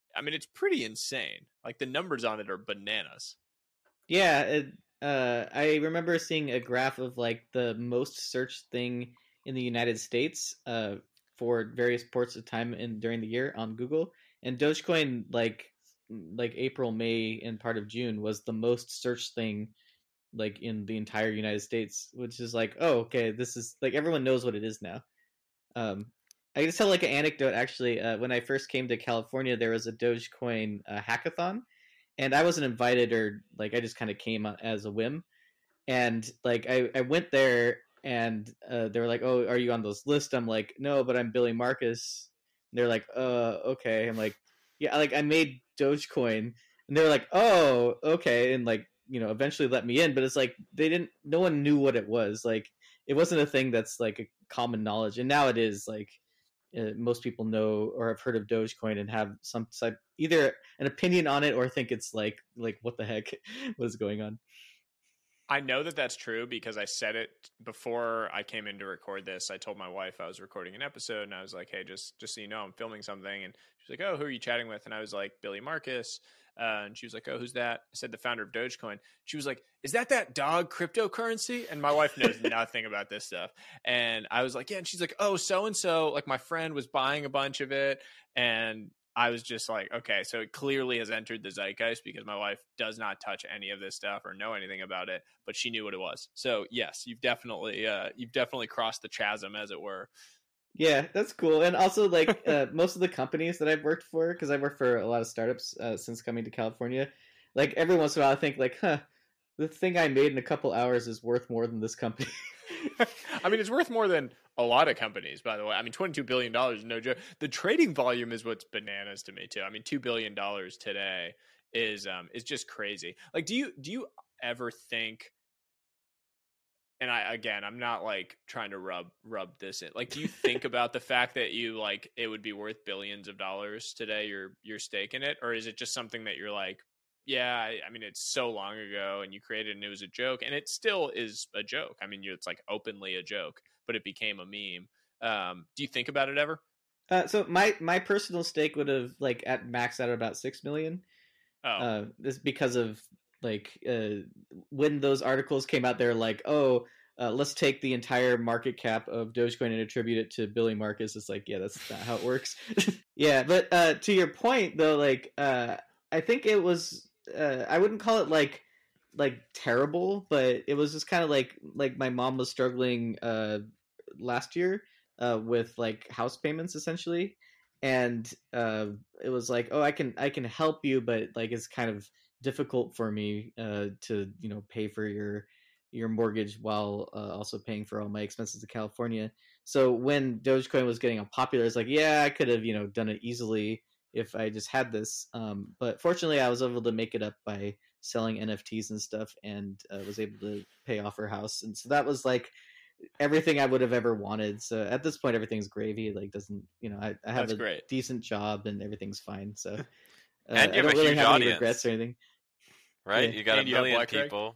I mean, it's pretty insane. Like the numbers on it are bananas. Yeah, it, uh, I remember seeing a graph of like the most searched thing in the United States uh, for various ports of time in during the year on Google, and Dogecoin like like April, May, and part of June was the most searched thing like in the entire United States, which is like, oh, okay, this is like everyone knows what it is now. Um, I just tell like an anecdote actually. Uh, when I first came to California, there was a Dogecoin uh, hackathon, and I wasn't invited or like I just kind of came as a whim, and like I, I went there and uh, they were like, oh, are you on this list? I'm like, no, but I'm Billy Marcus. And they're like, uh, okay. I'm like, yeah, like I made Dogecoin, and they're like, oh, okay, and like you know eventually let me in, but it's like they didn't, no one knew what it was. Like it wasn't a thing that's like a common knowledge, and now it is. Like uh, most people know or have heard of Dogecoin and have some type either an opinion on it or think it's like like what the heck what is going on. I know that that's true because I said it before I came in to record this. I told my wife I was recording an episode, and I was like, hey, just just so you know, I'm filming something. And she's like, oh, who are you chatting with? And I was like, Billy Marcus. Uh, and she was like, oh, who's that? I said, the founder of Dogecoin. She was like, is that that dog cryptocurrency? And my wife knows nothing about this stuff. And I was like, yeah. And she's like, oh, so-and-so, like my friend was buying a bunch of it. And I was just like, okay, so it clearly has entered the zeitgeist because my wife does not touch any of this stuff or know anything about it, but she knew what it was. So yes, you've definitely, uh, you've definitely crossed the chasm, as it were. Yeah, that's cool. And also, like uh, most of the companies that I've worked for, because I've worked for a lot of startups uh, since coming to California, like every once in a while, I think like, huh, the thing I made in a couple hours is worth more than this company. I mean, it's worth more than a lot of companies, by the way. I mean, twenty-two billion dollars is no joke. The trading volume is what's bananas to me too. I mean, two billion dollars today is um is just crazy. Like, do you do you ever think? And I again, I'm not like trying to rub rub this in. Like, do you think about the fact that you like it would be worth billions of dollars today? Your your stake in it, or is it just something that you're like, yeah, I, I mean, it's so long ago, and you created and it was a joke, and it still is a joke. I mean, you, it's like openly a joke, but it became a meme. Um, do you think about it ever? Uh, so my my personal stake would have like at max out about six million. Oh, Uh, this because of like uh, when those articles came out, they're like, oh, uh, let's take the entire market cap of Dogecoin and attribute it to Billy Marcus. It's like, yeah, that's not how it works. Yeah, but uh, to your point though, like uh, I think it was. Uh, I wouldn't call it like like terrible, but it was just kind of like like my mom was struggling uh, last year uh, with like house payments essentially, and uh, it was like, oh, I can I can help you, but like it's kind of difficult for me uh, to you know pay for your your mortgage while uh, also paying for all my expenses to California. So when Dogecoin was getting popular, it's like, yeah, I could have you know done it easily if I just had this. Um, but fortunately, I was able to make it up by selling N F Ts and stuff, and uh, was able to pay off her house. And so that was like everything I would have ever wanted. So at this point, everything's gravy. Like, doesn't you know? I, I have that's a great. decent job, and everything's fine. So uh, And you I have don't a really huge have audience. any regrets or anything. Right? Yeah. You got And a you have million what, Greg? people.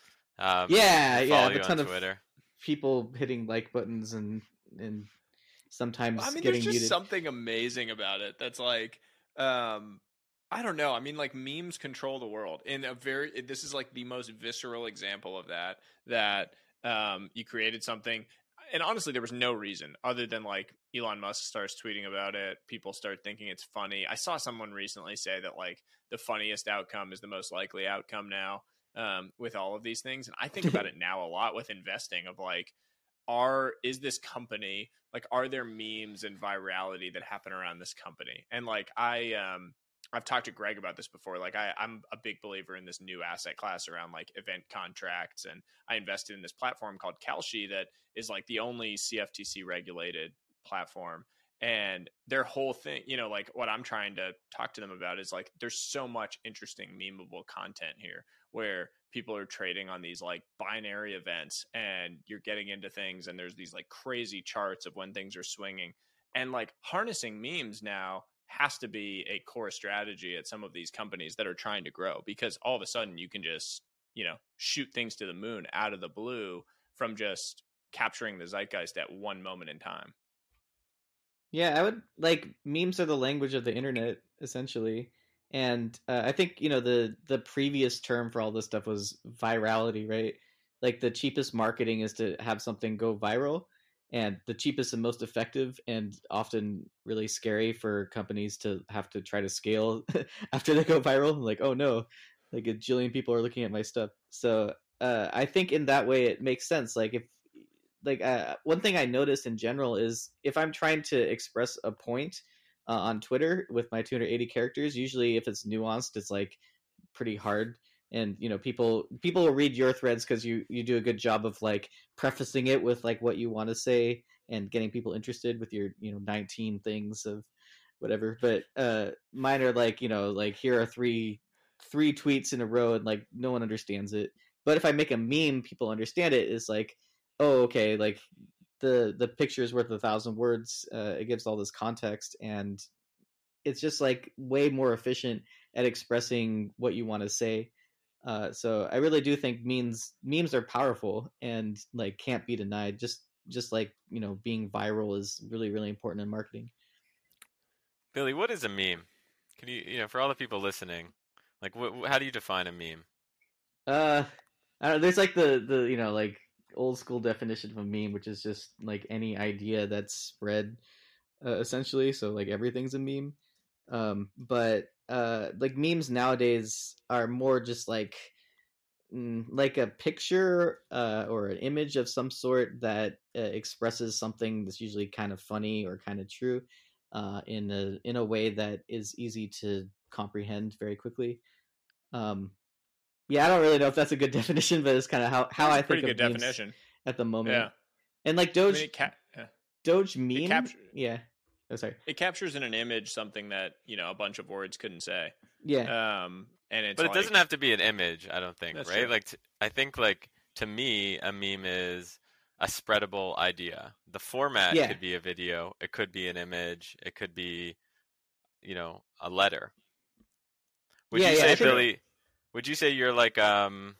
Um, Yeah, who yeah, I follow have a you ton on of Twitter. people hitting like buttons and and sometimes I mean, getting there's just muted. something amazing about it. That's like, um, I don't know. I mean, like memes control the world in a very. This is like the most visceral example of that. That um, you created something, and honestly, there was no reason other than like Elon Musk starts tweeting about it. People start thinking it's funny. I saw someone recently say that like the funniest outcome is the most likely outcome now um, with all of these things, and I think about it now a lot with investing. Of like, are is this company like are there memes and virality that happen around this company? And like I um I've talked to Greg about this before. Like I, I'm a big believer in this new asset class around like event contracts. And I invested in this platform called Kalshi that is like the only C F T C regulated platform. And their whole thing, you know, like what I'm trying to talk to them about is like, there's so much interesting memeable content here where people are trading on these like binary events and you're getting into things and there's these like crazy charts of when things are swinging. And like harnessing memes now has to be a core strategy at some of these companies that are trying to grow, because all of a sudden you can just, you know, shoot things to the moon out of the blue from just capturing the zeitgeist at one moment in time. Yeah, I would like memes are the language of the internet essentially. And uh, I think you know the the previous term for all this stuff was virality, right? Like the cheapest marketing is to have something go viral, and the cheapest and most effective, and often really scary for companies to have to try to scale after they go viral. Like, oh no, like a jillion people are looking at my stuff. So uh, I think in that way it makes sense. Like if like uh, one thing I noticed in general is if I'm trying to express a point uh, on Twitter with my two hundred eighty characters, usually if it's nuanced, it's like pretty hard. And you know, people people will read your threads because you you do a good job of like prefacing it with like what you want to say and getting people interested with your you know nineteen things of whatever. But uh, mine are like you know like here are three three tweets in a row and like no one understands it. But if I make a meme, people understand it. It's like, oh, okay, like the the picture is worth a thousand words. Uh, it gives all this context, and it's just like way more efficient at expressing what you want to say. Uh, so I really do think memes memes are powerful and like can't be denied. Just just like you know, being viral is really really important in marketing. Billy, what is a meme? Can you you know for all the people listening, like what how do you define a meme? Uh, I don't know, there's like the the you know like old school definition of a meme, which is just like any idea that's spread, uh, essentially. So like everything's a meme. Um, but uh, like memes nowadays are more just like mm, like a picture uh, or an image of some sort that uh, expresses something that's usually kind of funny or kind of true uh, in a in a way that is easy to comprehend very quickly. Um, yeah, I don't really know if that's a good definition, but it's kind of how, how That's I a think pretty of good memes definition. at the moment. Yeah. And like I Doge, mean, it, ca- yeah. Doge meme, it, capture- yeah. Oh, sorry. it captures in an image something that you know a bunch of words couldn't say. Yeah. Um, and it's But it like, doesn't have to be an image, I don't think, That's right? true. Like t- I think like to me a meme is a spreadable idea. The format Yeah. could be a video, it could be an image, it could be you know, a letter. Would Yeah, you yeah, say I think- Billy, would you say you're like um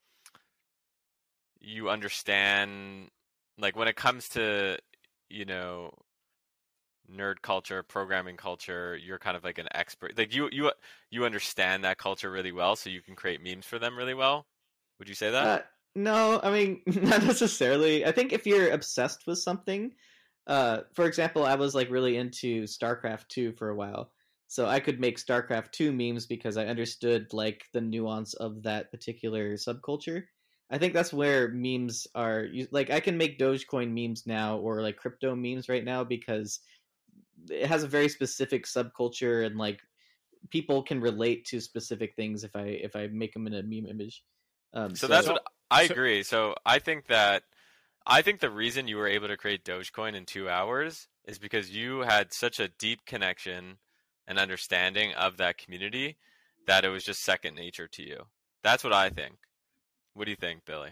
you understand like when it comes to, you know, nerd culture, programming culture, you're kind of like an expert. Like you you you understand that culture really well, so you can create memes for them really well. Would you say that? Uh, no, I mean not necessarily. I think if you're obsessed with something, uh, for example, I was like really into StarCraft two for a while, so I could make StarCraft two memes because I understood like the nuance of that particular subculture. I think that's where memes are. Like I can make Dogecoin memes now or like crypto memes right now because it has a very specific subculture and like people can relate to specific things if I if I make them in a meme image. Um, so, so, that's what I so- agree. So I think that I think the reason you were able to create Dogecoin in two hours is because you had such a deep connection and understanding of that community that it was just second nature to you. That's what I think. What do you think, Billy?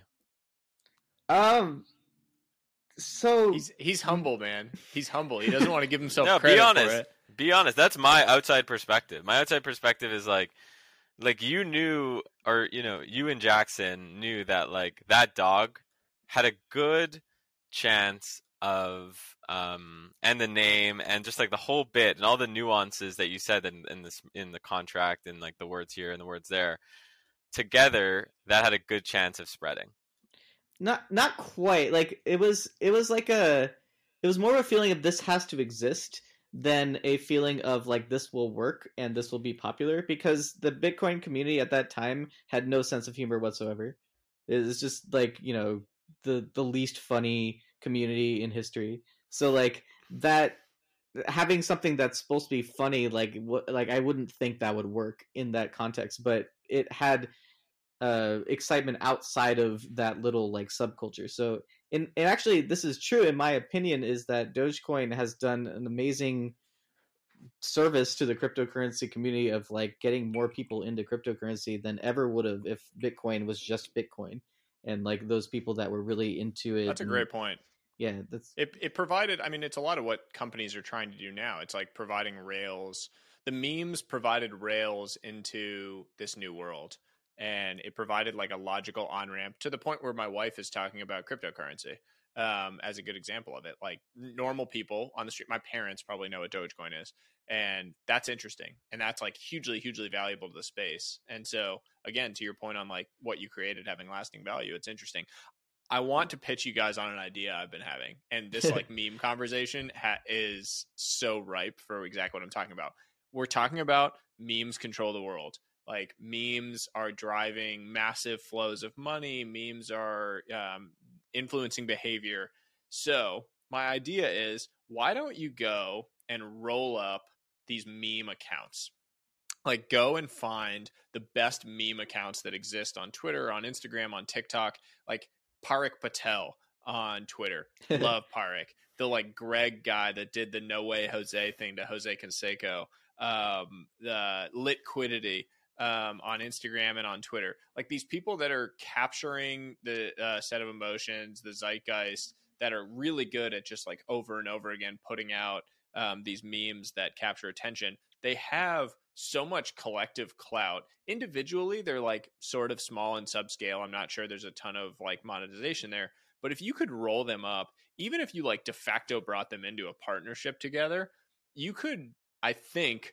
um, so he's he's humble, man. He's humble. He doesn't want to give himself No, credit be for honest. it. Be honest. That's my outside perspective. My outside perspective is like, like you knew, or you know, you and Jackson knew that like that dog had a good chance of, um, and the name and just like the whole bit and all the nuances that you said in, in this in the contract and like the words here and the words there together, that had a good chance of spreading. not not quite. Like it was it was like a it was more of a feeling of this has to exist than a feeling of like this will work and this will be popular because the Bitcoin community at that time had no sense of humor whatsoever. It was just like, you know, the the least funny community in history. So like that having something that's supposed to be funny, like what like I wouldn't think that would work in that context, but it had uh excitement outside of that little like subculture. So in and actually this is true in my opinion, is that Dogecoin has done an amazing service to the cryptocurrency community of like getting more people into cryptocurrency than ever would have if Bitcoin was just Bitcoin and like those people that were really into it. That's a and, great point. yeah, that's It it provided. I mean, it's a lot of what companies are trying to do now. It's like providing rails. The memes provided rails into this new world, and it provided like a logical on ramp to the point where my wife is talking about cryptocurrency. um, as a good example of it. Like normal people on the street, my parents probably know what Dogecoin is, and that's interesting, and that's like hugely, hugely valuable to the space. And so, again, to your point on like what you created having lasting value, it's interesting. I want to pitch you guys on an idea I've been having, and this like meme conversation ha- is so ripe for exactly what I'm talking about. We're talking about memes control the world. Like memes are driving massive flows of money. Memes are um, influencing behavior. So my idea is, why don't you go and roll up these meme accounts? Like go and find the best meme accounts that exist on Twitter, on Instagram, on TikTok. Like Parik Patel on Twitter. Love Parik. The like Greg guy that did the No Way Jose thing to Jose Canseco. Um, the Litquidity um, on Instagram and on Twitter. Like these people that are capturing the uh, set of emotions, the zeitgeist, that are really good at just like over and over again putting out um, these memes that capture attention. They have so much collective clout. Individually, they're like sort of small and subscale. I'm not sure there's a ton of like monetization there, but if you could roll them up, even if you like de facto brought them into a partnership together, you could, I think,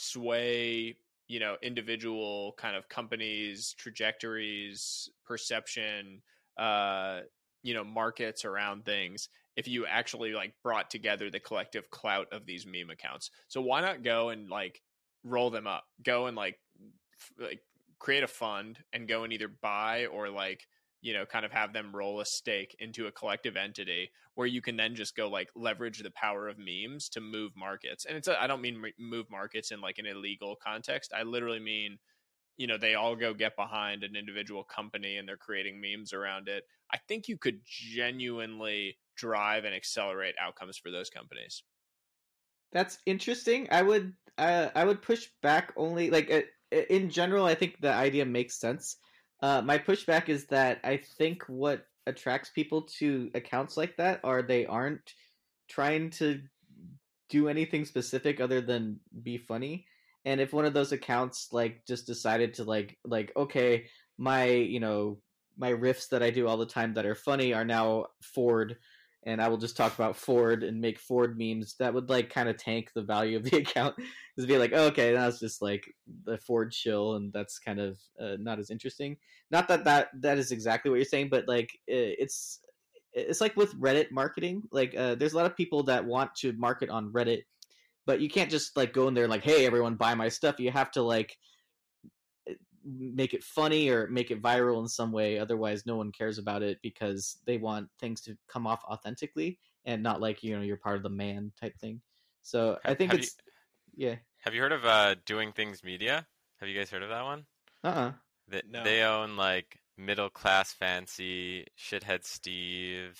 sway, you know, individual kind of companies, trajectories, perception, uh, you know, markets around things if you actually like brought together the collective clout of these meme accounts. So why not go and like roll them up, go and like f- like create a fund and go and either buy or like, you know, kind of have them roll a stake into a collective entity where you can then just go like leverage the power of memes to move markets. And it's a, I don't mean re- move markets in like an illegal context. I literally mean, you know, they all go get behind an individual company and they're creating memes around it. I think you could genuinely drive and accelerate outcomes for those companies. That's interesting. I would uh, I would push back only like uh, in general. I think the idea makes sense. Uh, my pushback is that I think what attracts people to accounts like that are they aren't trying to do anything specific other than be funny. And if one of those accounts like just decided to like like okay, my you know my riffs that I do all the time that are funny are now Ford, and I will just talk about Ford and make Ford memes, that would like kind of tank the value of the account. Just be like, oh, okay, that's just like the Ford shill, and that's kind of uh, not as interesting. Not that that that is exactly what you're saying, but like it's it's like with Reddit marketing. Like uh, there's a lot of people that want to market on Reddit, but you can't just like go in there like, hey, everyone buy my stuff. You have to like make it funny or make it viral in some way, otherwise no one cares about it because they want things to come off authentically and not like, you know, you're part of the man type thing. So Have, I think have it's you, yeah. Have you heard of uh, Doing Things Media? Have you guys heard of that one? Uh-uh. They, No. they own like Middle Class Fancy, Shithead Steve,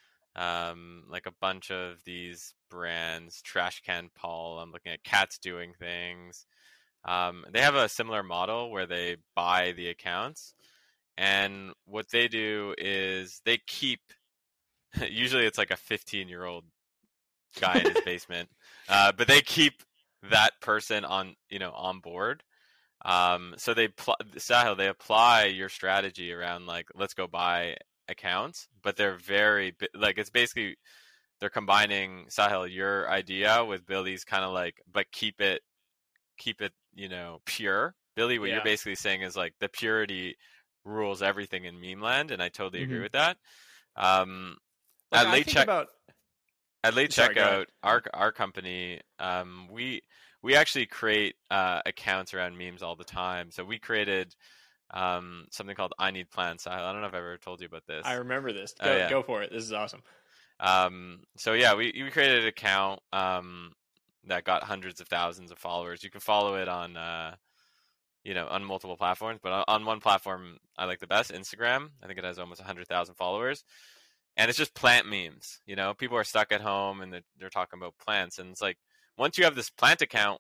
um, like a bunch of these brands, Trash Can Paul. I'm looking at Cats Doing Things. Um, they have a similar model where they buy the accounts, and what they do is they keep. Usually, it's like a fifteen-year-old guy in his basement, uh, but they keep that person on, you know, on board. Um, so they pl- Sahil, they apply your strategy around like, let's go buy accounts, but they're very like it's basically they're combining, Sahil, your idea with Billy's kind of like, but keep it keep it, you know, pure. Billy, what Yeah. you're basically saying is like the purity rules everything in meme land, and I totally agree Mhm. with that. Um, Like, at I late think check about at late Sorry, go ahead. checkout, our our company, um, we we actually create uh, accounts around memes all the time. So we created um, something called I Need Plants. I, I don't know if I've ever told you about this. I remember this. Oh, Go yeah. go for it. This is awesome. Um, so yeah, we, we created an account um, that got hundreds of thousands of followers. You can follow it on, uh, you know, on multiple platforms, but on, on one platform I like the best, Instagram. I think it has almost one hundred thousand followers. And it's just plant memes. You know, people are stuck at home and they're, they're talking about plants. And it's like, once you have this plant account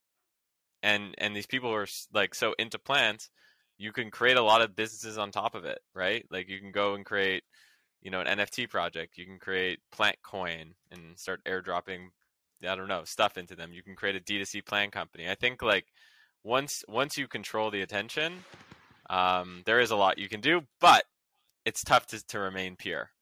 and, and these people are like so into plants, you can create a lot of businesses on top of it, right? Like you can go and create, you know, an N F T project. You can create Plant Coin and start airdropping, I don't know, stuff into them. You can create a D two C plant company. I think like once once you control the attention, um, there is a lot you can do, but it's tough to, to remain pure.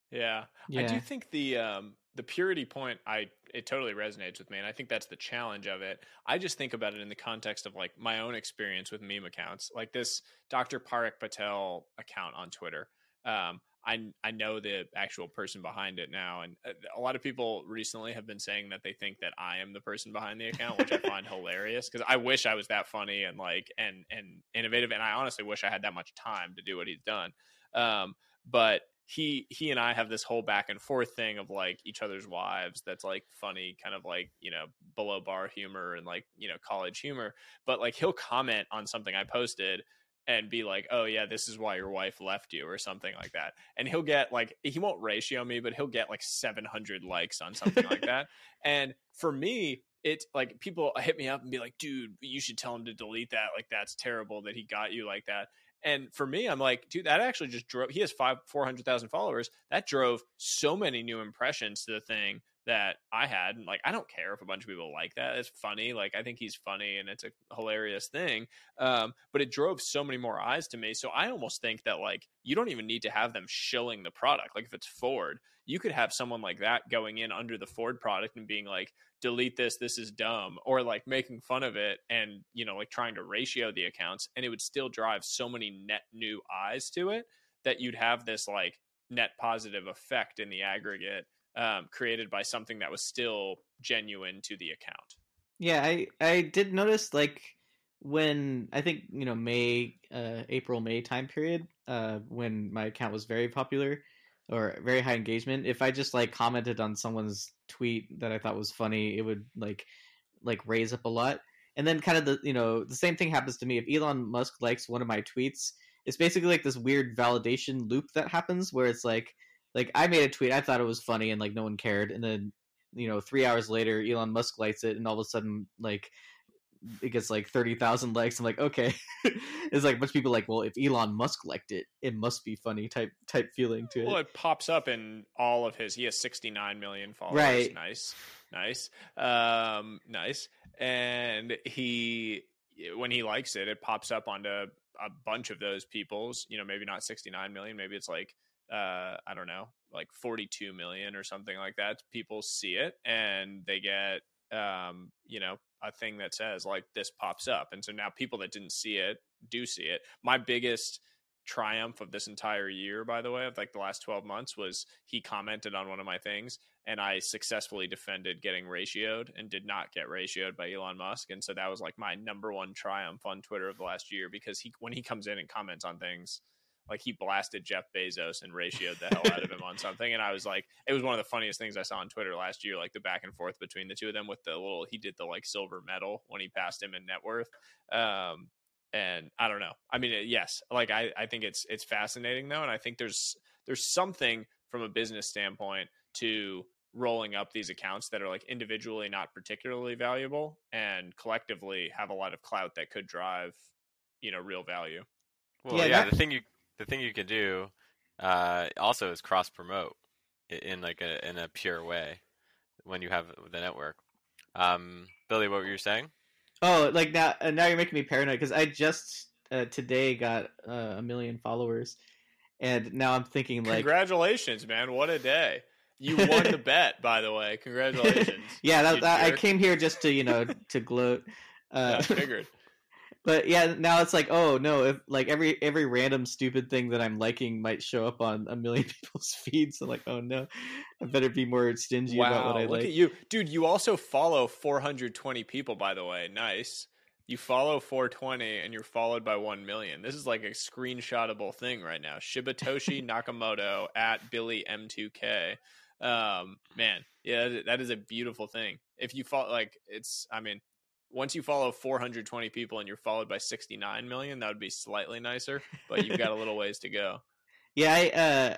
Yeah. I Yeah. do think the um the purity point, I it totally resonates with me, and I think that's the challenge of it. I just think about it in the context of like my own experience with meme accounts. Like this Doctor Parik Patel account on Twitter. Um I I know the actual person behind it now, and uh, a lot of people recently have been saying that they think that I am the person behind the account, which I find hilarious because I wish I was that funny and like and and innovative, and I honestly wish I had that much time to do what he's done. Um but he he and I have this whole back and forth thing of like each other's wives that's like funny, kind of like, you know, below bar humor and like, you know, college humor. But like he'll comment on something I posted and be like, oh yeah, this is why your wife left you or something like that. And he'll get like, he won't ratio me, but he'll get like seven hundred likes on something like that. And for me, it's like people hit me up and be like, dude, you should tell him to delete that. Like, that's terrible that he got you like that. And for me, I'm like, dude, that actually just drove, he has five, four hundred thousand followers. That drove so many new impressions to the thing that I had. And like, I don't care if a bunch of people like that. It's funny. Like, I think he's funny and it's a hilarious thing. Um, but it drove so many more eyes to me. So I almost think that like, you don't even need to have them shilling the product. Like if it's Ford, you could have someone like that going in under the Ford product and being like, delete this, this is dumb, or like making fun of it and, you know, like trying to ratio the accounts, and it would still drive so many net new eyes to it that you'd have this like net positive effect in the aggregate, um, created by something that was still genuine to the account. Yeah, I I did notice like when I think, you know, May, uh, April, May time period, uh, when my account was very popular or very high engagement, if I just like commented on someone's tweet that I thought was funny, it would like like raise up a lot. And then kind of the, you know, the same thing happens to me if Elon Musk likes one of my tweets. It's basically like this weird validation loop that happens where it's like like I made a tweet, I thought it was funny and like no one cared, and then, you know, three hours later Elon Musk likes it and all of a sudden like it gets like thirty thousand likes. I'm like, okay. It's like a bunch of people like, well, if Elon Musk liked it, it must be funny type type feeling to it. Well, it pops up in all of his, he has sixty-nine million followers. Right. Nice. Nice. Um, nice. And he, when he likes it, it pops up onto a bunch of those people's, you know, maybe not sixty-nine million, maybe it's like, uh, I don't know, like forty-two million or something like that. People see it and they get, um, you know, a thing that says like this pops up. And so now people that didn't see it do see it. My biggest triumph of this entire year, by the way, of like the last twelve months, was he commented on one of my things and I successfully defended getting ratioed and did not get ratioed by Elon Musk. And so that was like my number one triumph on Twitter of the last year, because he, when he comes in and comments on things, like he blasted Jeff Bezos and ratioed the hell out of him on something. And I was like, it was one of the funniest things I saw on Twitter last year, like the back and forth between the two of them with the little, he did the like silver medal when he passed him in net worth. Um, and I don't know. I mean, yes, like I, I think it's, it's fascinating though. And I think there's, there's something from a business standpoint to rolling up these accounts that are like individually not particularly valuable and collectively have a lot of clout that could drive, you know, real value. Well, Yeah, yeah, that- the thing you the thing you can do uh, also is cross promote in like a in a pure way when you have the network. Um, Billy, what were you saying? Oh, like now, uh, now you're making me paranoid because I just uh, today got uh, a million followers, and now I'm thinking like, Congratulations, man! What a day! You won the bet, by the way. Congratulations. yeah, that, you that, I jerk. came here just to, you know, to gloat. Yeah, Uh, I figured. But yeah, now it's like, oh no, if like every every random stupid thing that I'm liking might show up on a million people's feeds. So like, oh no, I better be more stingy Wow, about what I look like. at you, dude! You also follow four hundred twenty people, by the way. Nice. You follow four twenty, and you're followed by one million. This is like a screenshotable thing right now. Shibatoshi Nakamoto at Billy M two K. Um, man, yeah, that is a beautiful thing. If you follow, like, it's, I mean, once you follow four hundred twenty people and you're followed by sixty-nine million, that would be slightly nicer, but you've got a little ways to go. Yeah, I uh,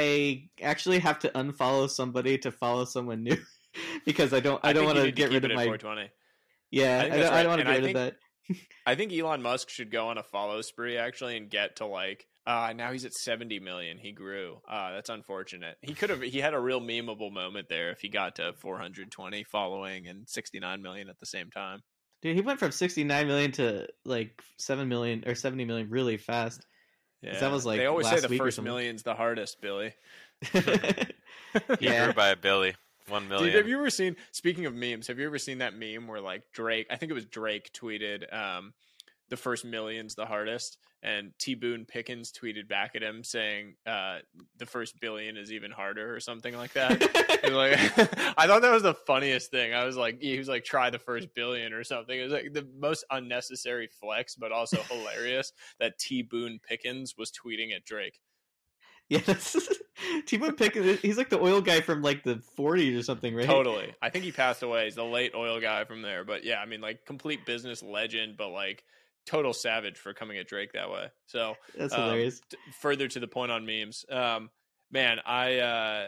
I actually have to unfollow somebody to follow someone new because I don't I, don't want to get rid of my four twenty. yeah I I, think don't, that's I right. don't want to And get I rid think- of that. I think Elon Musk should go on a follow spree actually and get to like, uh, now he's at seventy million. He grew. Uh, that's unfortunate. He could have, he had a real memeable moment there if he got to four hundred twenty following and sixty-nine million at the same time. Dude, he went from sixty-nine million to like seven million or seventy million really fast. Yeah. That was like they always say last the week or first something. million's the hardest, Billy. He Yeah. grew by a Billy. One million. Dude, have you ever seen? Speaking of memes, have you ever seen that meme where like Drake? I think it was Drake tweeted, um, "The first million's the hardest," and T Boone Pickens tweeted back at him saying, uh, "The first billion is even harder," or something like that. It was like, I thought that was the funniest thing. I was like, he was like, "Try the first billion or something." It was like the most unnecessary flex, but also hilarious that T Boone Pickens was tweeting at Drake. Yeah, that's T-Boone Pickens. He's like the oil guy from like the forties or something, right? Totally. I think he passed away. He's the late oil guy from there. But yeah, I mean, like complete business legend, but like total savage for coming at Drake that way. So That's um, hilarious. t- further to the point on memes, um, man, I uh,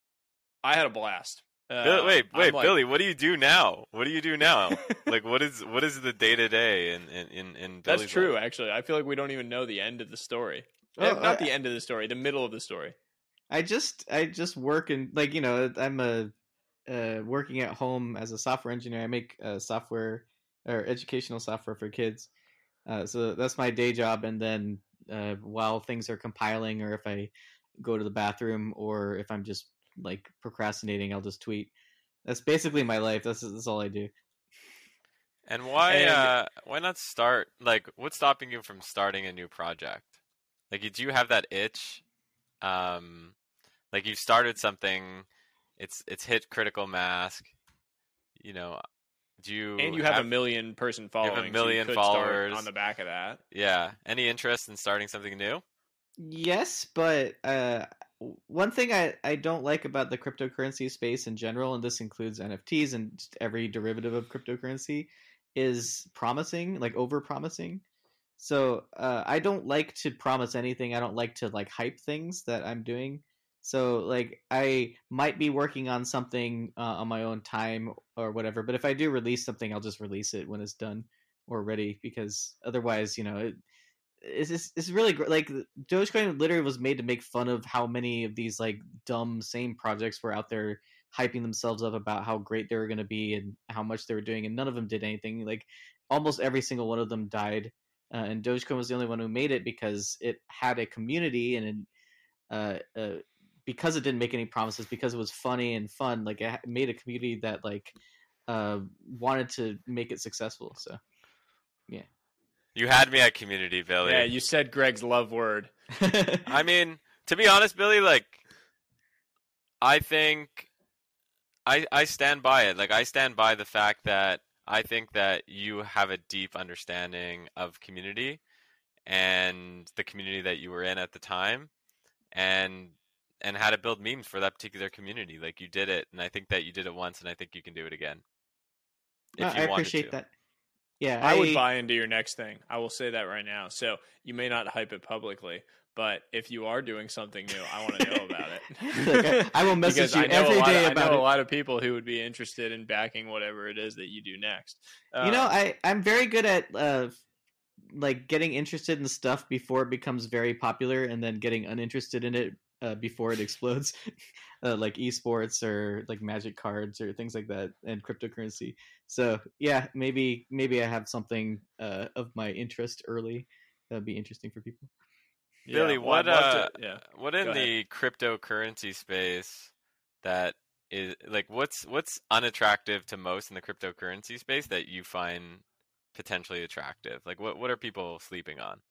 I had a blast. Uh, Bill, wait, I'm wait, like- Billy. What do you do now? What do you do now? Like, what is what is the day to day in in in in That's Billy's true. life? Actually, I feel like we don't even know the end of the story. Oh, Eh, not I- the end of the story, the middle of the story. I just I just work and like you know I'm a uh, working at home as a software engineer. I make uh, software or educational software for kids. Uh, so that's my day job. And then uh, while things are compiling, or if I go to the bathroom, or if I'm just like procrastinating, I'll just tweet. That's basically my life. That's that's all I do. And why And- uh why not start like what's stopping you from starting a new project? Like do you have that itch? Um like you've started something, it's it's hit critical mass, you know, do you And you have, a million person following. so you million could start followers. on the back of that. yeah, any interest in starting something new? Yes, but uh, one thing I, I don't like about the cryptocurrency space in general, and this includes N F Ts and just every derivative of cryptocurrency, is promising, like over promising. So uh, I don't like to promise anything. I don't like to like hype things that I'm doing. So like I might be working on something uh, on my own time or whatever. But if I do release something, I'll just release it when it's done or ready, because otherwise, you know, it, it's it's, it's really gr- like Dogecoin literally was made to make fun of how many of these like dumb same projects were out there hyping themselves up about how great they were going to be and how much they were doing, and none of them did anything. Like almost every single one of them died, uh, and Dogecoin was the only one who made it because it had a community and it, uh, uh, because it didn't make any promises, because it was funny and fun. Like it made a community that like uh, wanted to make it successful. So yeah. You had me at community, Billy. Yeah, you said Greg's love word. I mean, to be honest, Billy, like I think I I stand by it. Like I stand by the fact that I think that you have a deep understanding of community and the community that you were in at the time, and and how to build memes for that particular community. Like you did it, and I think that you did it once, and I think you can do it again. If No, you I wanted appreciate to. that. Yeah, I would buy into your next thing. I will say that right now. So you may not hype it publicly, but if you are doing something new, I want to know about it. Like, I will message Because you I know every a lot day of, about I know it. a lot of people who would be interested in backing whatever it is that you do next. You know, Um, I I'm very good at uh like getting interested in stuff before it becomes very popular, and then getting uninterested in it uh, before it explodes, uh, like esports or like magic cards or things like that, and cryptocurrency. So yeah, maybe maybe I have something uh, of my interest early that'd be interesting for people. yeah, Billy, well, what I'd love uh, to- yeah. what in Go ahead. the cryptocurrency space that is like what's what's unattractive to most in the cryptocurrency space that you find potentially attractive? Like what what are people sleeping on?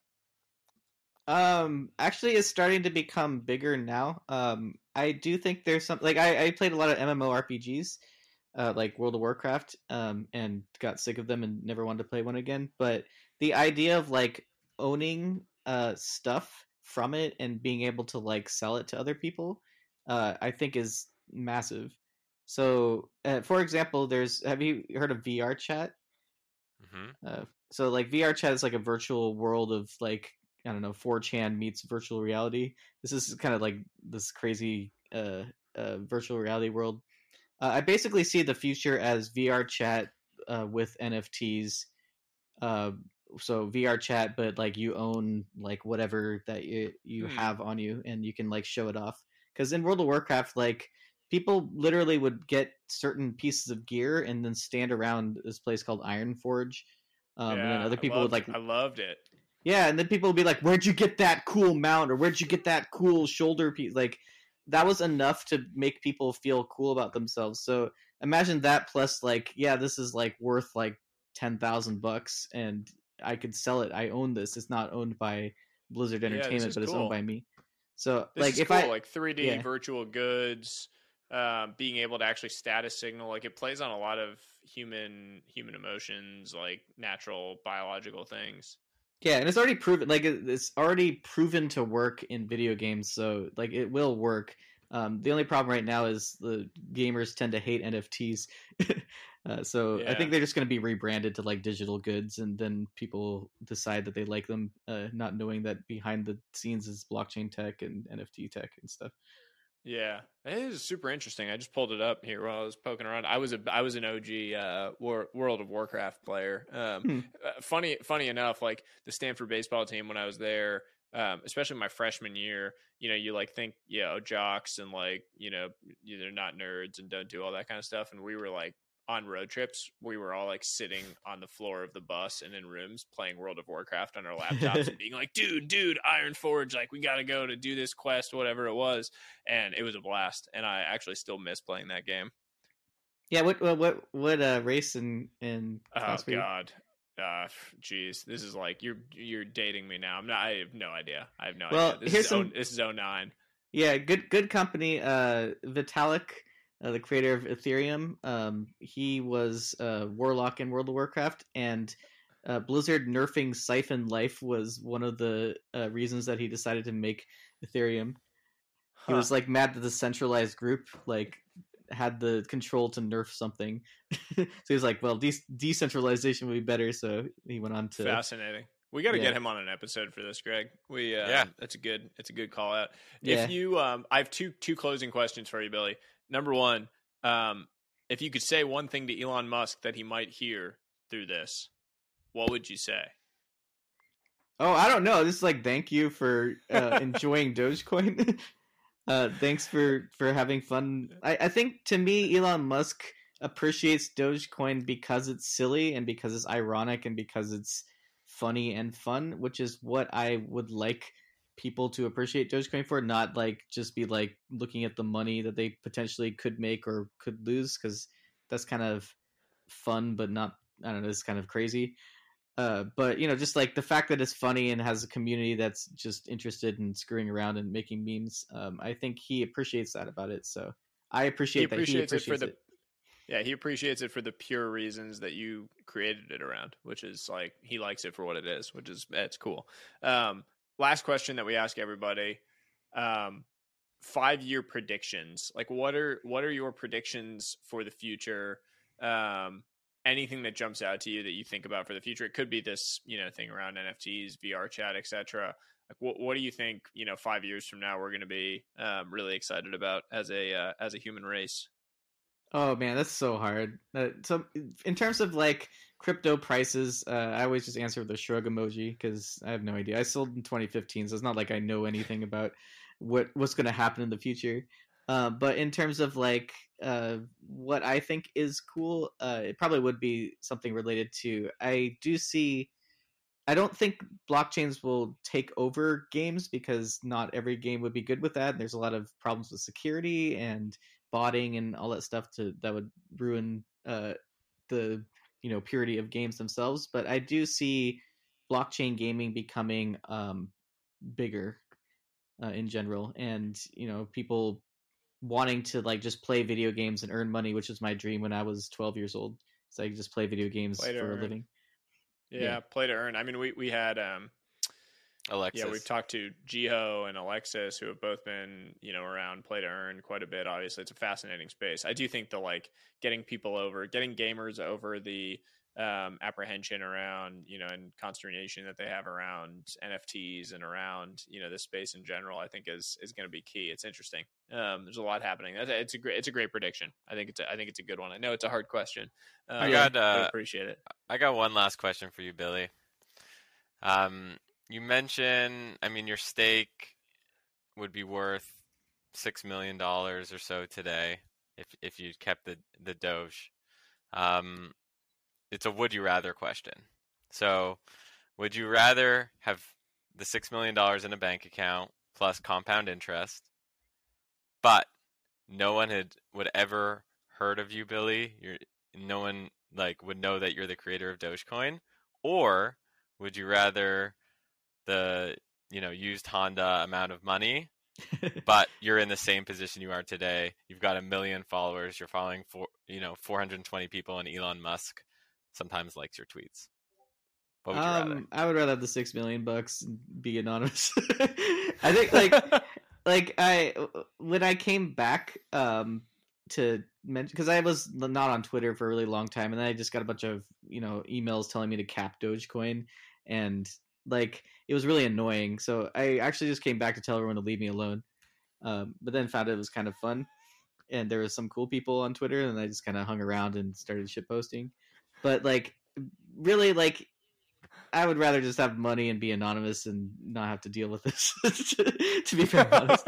Um, actually, it's starting to become bigger now. Um, I do think there's some like I, I played a lot of MMORPGs, uh, like World of Warcraft, um, and got sick of them and never wanted to play one again. But the idea of like owning uh stuff from it and being able to like sell it to other people, uh, I think is massive. So, uh, for example, there's have you heard of V R chat? hmm Uh, so like V R chat is like a virtual world of like I don't know four chan meets virtual reality. This is kind of like this crazy uh, uh, virtual reality world. Uh, I basically see the future as V R chat uh, with N F Ts. Uh, so V R chat, but like you own like whatever that you you Hmm. have on you, and you can like show it off. Because in World of Warcraft, like people literally would get certain pieces of gear and then stand around this place called Ironforge. Um, and then Yeah, other I people would loved- like, I loved it. yeah, and then people would be like, "Where'd you get that cool mount?" or "Where'd you get that cool shoulder piece?" Like, that was enough to make people feel cool about themselves. So imagine that plus like, yeah, this is like worth like ten thousand bucks, and I could sell it. I own this. It's not owned by Blizzard Yeah, this Entertainment, is but it's cool. owned by me. So This like is if cool, I like three D yeah. virtual goods, um, being able to actually status signal, like it plays on a lot of human human emotions, like natural biological things. Yeah, and it's already proven, like it- it's already proven to work in video games, so like it will work. Um, the only problem right now is the gamers tend to hate N F Ts, uh, so I Yeah. think they're just going to be rebranded to like digital goods, and then people decide that they like them, uh, not knowing that behind the scenes is blockchain tech and N F T tech and stuff. Yeah, it is super interesting. I just pulled it up here while I was poking around. I was a I was an O G uh, War, World of Warcraft player. Um, Hmm. uh, funny funny enough, like the Stanford baseball team when I was there, um, especially my freshman year. You know, you like think, yeah, oh, jocks and like you know they're not nerds and don't do all that kind of stuff. And we were like on road trips. We were all like sitting on the floor of the bus and in rooms playing World of Warcraft on our laptops and being like, dude, dude, Iron Forge, like we got to go to do this quest, whatever it was. And it was a blast. And I actually still miss playing that game. Yeah, what what what what uh, race and and Oh class were you? God. Uh, jeez, this is like you're you're dating me now. I'm not. I have no idea. I have no Well, idea. This here's is some- oh, this is oh nine. Yeah, good good company. Uh, Vitalik, uh, the creator of Ethereum, um, he was uh, Warlock in World of Warcraft, and uh, Blizzard nerfing Siphon Life was one of the uh, reasons that he decided to make Ethereum. He Huh. was like mad that the centralized group like had the control to nerf something, so he was like, "Well, de- decentralization would be better." So he went on to Fascinating. We got to Yeah. get him on an episode for this, Greg. We uh, Yeah. that's a good it's a good call out. Yeah. If you um, I have two two closing questions for you, Billy. Number one, um, if you could say one thing to Elon Musk that he might hear through this, what would you say? Oh, I don't know. This is like thank you for uh, enjoying Dogecoin. uh, thanks for for having fun. I, I think to me, Elon Musk appreciates Dogecoin because it's silly and because it's ironic and because it's funny and fun, which is what I would like people to appreciate Dogecoin for, not like just be like looking at the money that they potentially could make or could lose, because that's kind of fun, but not, I don't know, it's kind of crazy. Uh, but you know, just like the fact that it's funny and has a community that's just interested in screwing around and making memes, um, I think he appreciates that about it. So I appreciate He that he appreciates it appreciates for the it. Yeah, he appreciates it for the pure reasons that you created it around, which is like he likes it for what it is, which is it's cool. Um, last question that we ask everybody: um, five year predictions. Like, what are what are your predictions for the future? Um, anything that jumps out to you that you think about for the future? It could be this, you know, thing around N F Ts, V R chat, et cetera. Like, what what do you think? You know, five years from now, we're going to be um, really excited about as a uh, as a human race. Oh man, that's so hard. Uh, so in terms of like crypto prices, uh, I always just answer with a shrug emoji because I have no idea. I sold in twenty fifteen, so it's not like I know anything about what what's going to happen in the future. Uh, but in terms of like uh, what I think is cool, uh, it probably would be something related to. I do see. I don't think blockchains will take over games because not every game would be good with that. There's a lot of problems with security and botting and all that stuff to that would ruin uh, the you know purity of games themselves. But I do see blockchain gaming becoming um, bigger uh, in general, and you know people wanting to like just play video games and earn money, which was my dream when I was twelve years old. So I could just play video games Play to for earn. a living. Yeah, Yeah. play to earn. I mean, we we had um, Alexis. yeah, we've talked to Jiho and Alexis, who have both been, you know, around play to earn quite a bit. Obviously, it's a fascinating space. I do think the like getting people over, getting gamers over the um, apprehension around, you know, and consternation that they have around N F Ts and around, you know, this space in general, I think is is going to be key. It's interesting. Um, there's a lot happening. That's, it's a great, it's a great prediction. I think it's, a, I think it's a good one. I know it's a hard question. Um, I got, I uh, appreciate it. I got one last question for you, Billy. Um, you mentioned, I mean, your stake would be worth six million dollars or so today if if you kept the the Doge. Um, it's a would you rather question. So, would you rather have the six million dollars in a bank account plus compound interest, but no one had would ever heard of you, Billy. You're no one like would know that you're the creator of Dogecoin, or would you rather the you know used Honda amount of money, but you're in the same position you are today? You've got a million followers. You're following four you know four hundred twenty people, and Elon Musk sometimes likes your tweets. What would you um, rather? I would rather have the six million bucks and be anonymous. I think like like I when I came back um to mention, because I was not on Twitter for a really long time, and then I just got a bunch of you know emails telling me to cap Dogecoin, and like it was really annoying. So I actually just came back to tell everyone to leave me alone. Um, but then found it was kind of fun, and there was some cool people on Twitter, and I just kind of hung around and started shit posting. But like really like I would rather just have money and be anonymous and not have to deal with this. to, to be very honest.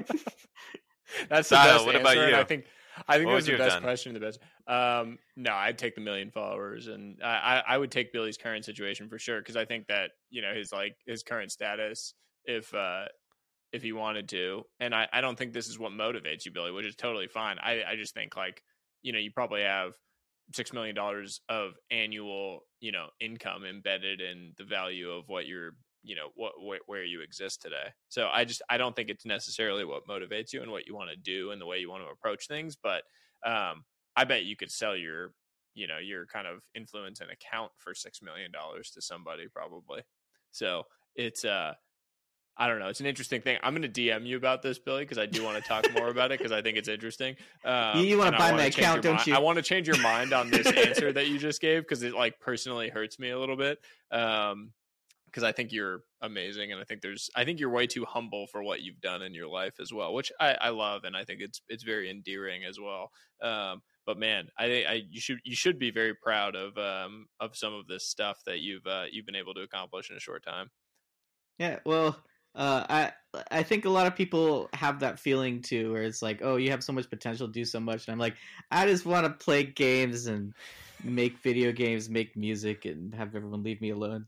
That's the Sile, best what answer, about and you? I think I think What that's would you the have best done? question. The best. Um, no, I'd take the million followers, and I, I I would take Billy's current situation for sure, because I think that you know his like his current status, if uh, if he wanted to, and I, I don't think this is what motivates you, Billy, which is totally fine. I I just think like you know you probably have six million dollars of annual you know income embedded in the value of what you're you know what wh- where you exist today. So I just I don't think it's necessarily what motivates you and what you want to do and the way you want to approach things, but um I bet you could sell your you know your kind of influence and account for six million dollars to somebody probably. So it's uh I don't know. It's an interesting thing. I'm going to D M you about this, Billy, because I do want to talk more about it because I think it's interesting. Um, You- you wanna and I buy wanna my change account, your don't mi- you? I want to change your mind on this answer that you just gave because it like personally hurts me a little bit. Um, because I think you're amazing, and I think there's I think you're way too humble for what you've done in your life as well, which I, I love, and I think it's it's very endearing as well. Um, but man, I, I you should you should be very proud of um of some of this stuff that you've uh, you've been able to accomplish in a short time. Yeah, well, uh, I I think a lot of people have that feeling too, where it's like, oh, you have so much potential to do so much, and I'm like, I just want to play games and make video games, make music, and have everyone leave me alone.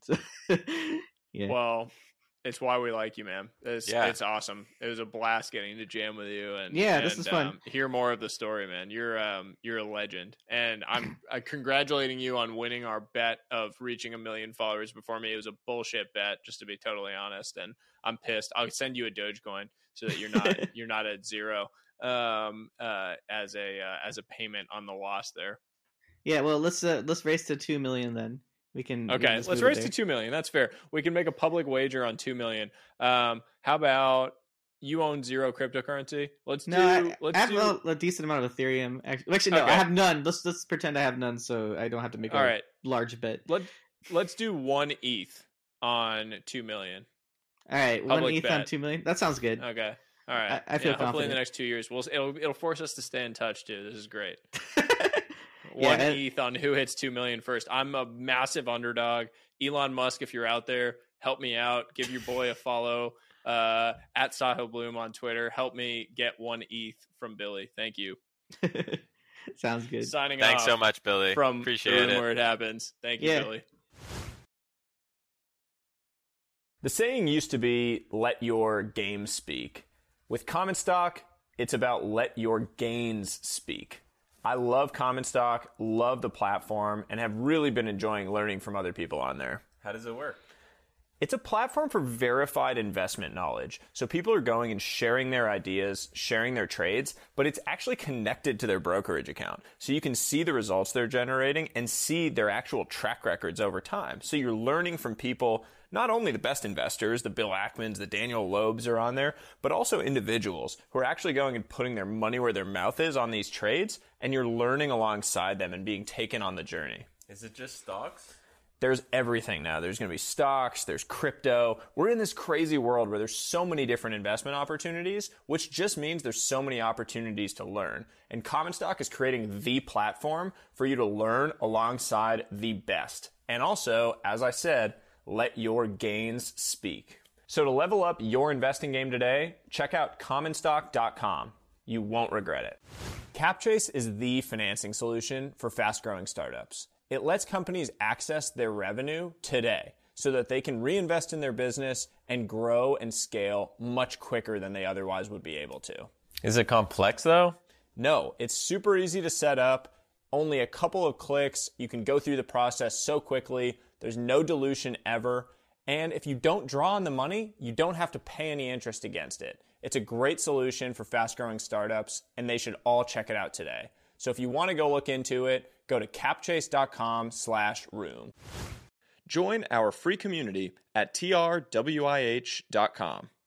yeah, Well, it's why we like you, man. It's Yeah. it's awesome. It was a blast getting to jam with you and Yeah, this and, is fun. Um, hear more of the story, man. You're um you're a legend, and I'm uh, congratulating you on winning our bet of reaching a million followers before me. It was a bullshit bet, just to be totally honest, and I'm pissed. I'll send you a Dogecoin so that you're not you're not at zero um uh as a uh, as a payment on the loss there. yeah. Well, let's uh, let's race to two million then. We can. we can Okay, just let's move it race there. to two million. That's fair. We can make a public wager on two million. Um, how about you own zero cryptocurrency? Let's No, do. I, let's I have do. a, a decent amount of Ethereum. Actually, actually no, Okay. I have none. Let's let's pretend I have none, so I don't have to make a All right. large bet. Let Let's do one E T H on two million. All right, one Public E T H on bet. two million. That sounds good. Okay. All right. I- I feel yeah, hopefully in the confident. next two years, we'll it'll it'll force us to stay in touch too. This is great. Yeah, One and- E T H on who hits two million first. I'm a massive underdog. Elon Musk, if you're out there, help me out. Give your boy a follow uh, at Sahil Bloom on Twitter. Help me get one E T H from Billy. Thank you. Sounds good. Signing Thanks off so much, Billy. from Appreciate the room it. where it happens. Thank you, Yeah. Billy. The saying used to be, let your game speak. With Common Stock, it's about let your gains speak. I love Common Stock, love the platform, and have really been enjoying learning from other people on there. How does it work? It's a platform for verified investment knowledge. So people are going and sharing their ideas, sharing their trades, but it's actually connected to their brokerage account. So you can see the results they're generating and see their actual track records over time. So you're learning from people, not only the best investors, the Bill Ackmans, the Daniel Loebs are on there, but also individuals who are actually going and putting their money where their mouth is on these trades, and you're learning alongside them and being taken on the journey. Is it just stocks? There's everything now. There's going to be stocks, there's crypto. We're in this crazy world where there's so many different investment opportunities, which just means there's so many opportunities to learn. And Common Stock is creating the platform for you to learn alongside the best. And also, as I said, let your gains speak. So to level up your investing game today, check out common stock dot com. You won't regret it. CapChase is the financing solution for fast-growing startups. It lets companies access their revenue today so that they can reinvest in their business and grow and scale much quicker than they otherwise would be able to. Is it complex though? No, it's super easy to set up. Only a couple of clicks. You can go through the process so quickly. There's no dilution ever. And if you don't draw on the money, you don't have to pay any interest against it. It's a great solution for fast-growing startups, and they should all check it out today. So if you want to go look into it, go to capchase.com slash room. Join our free community at T R W I H dot com.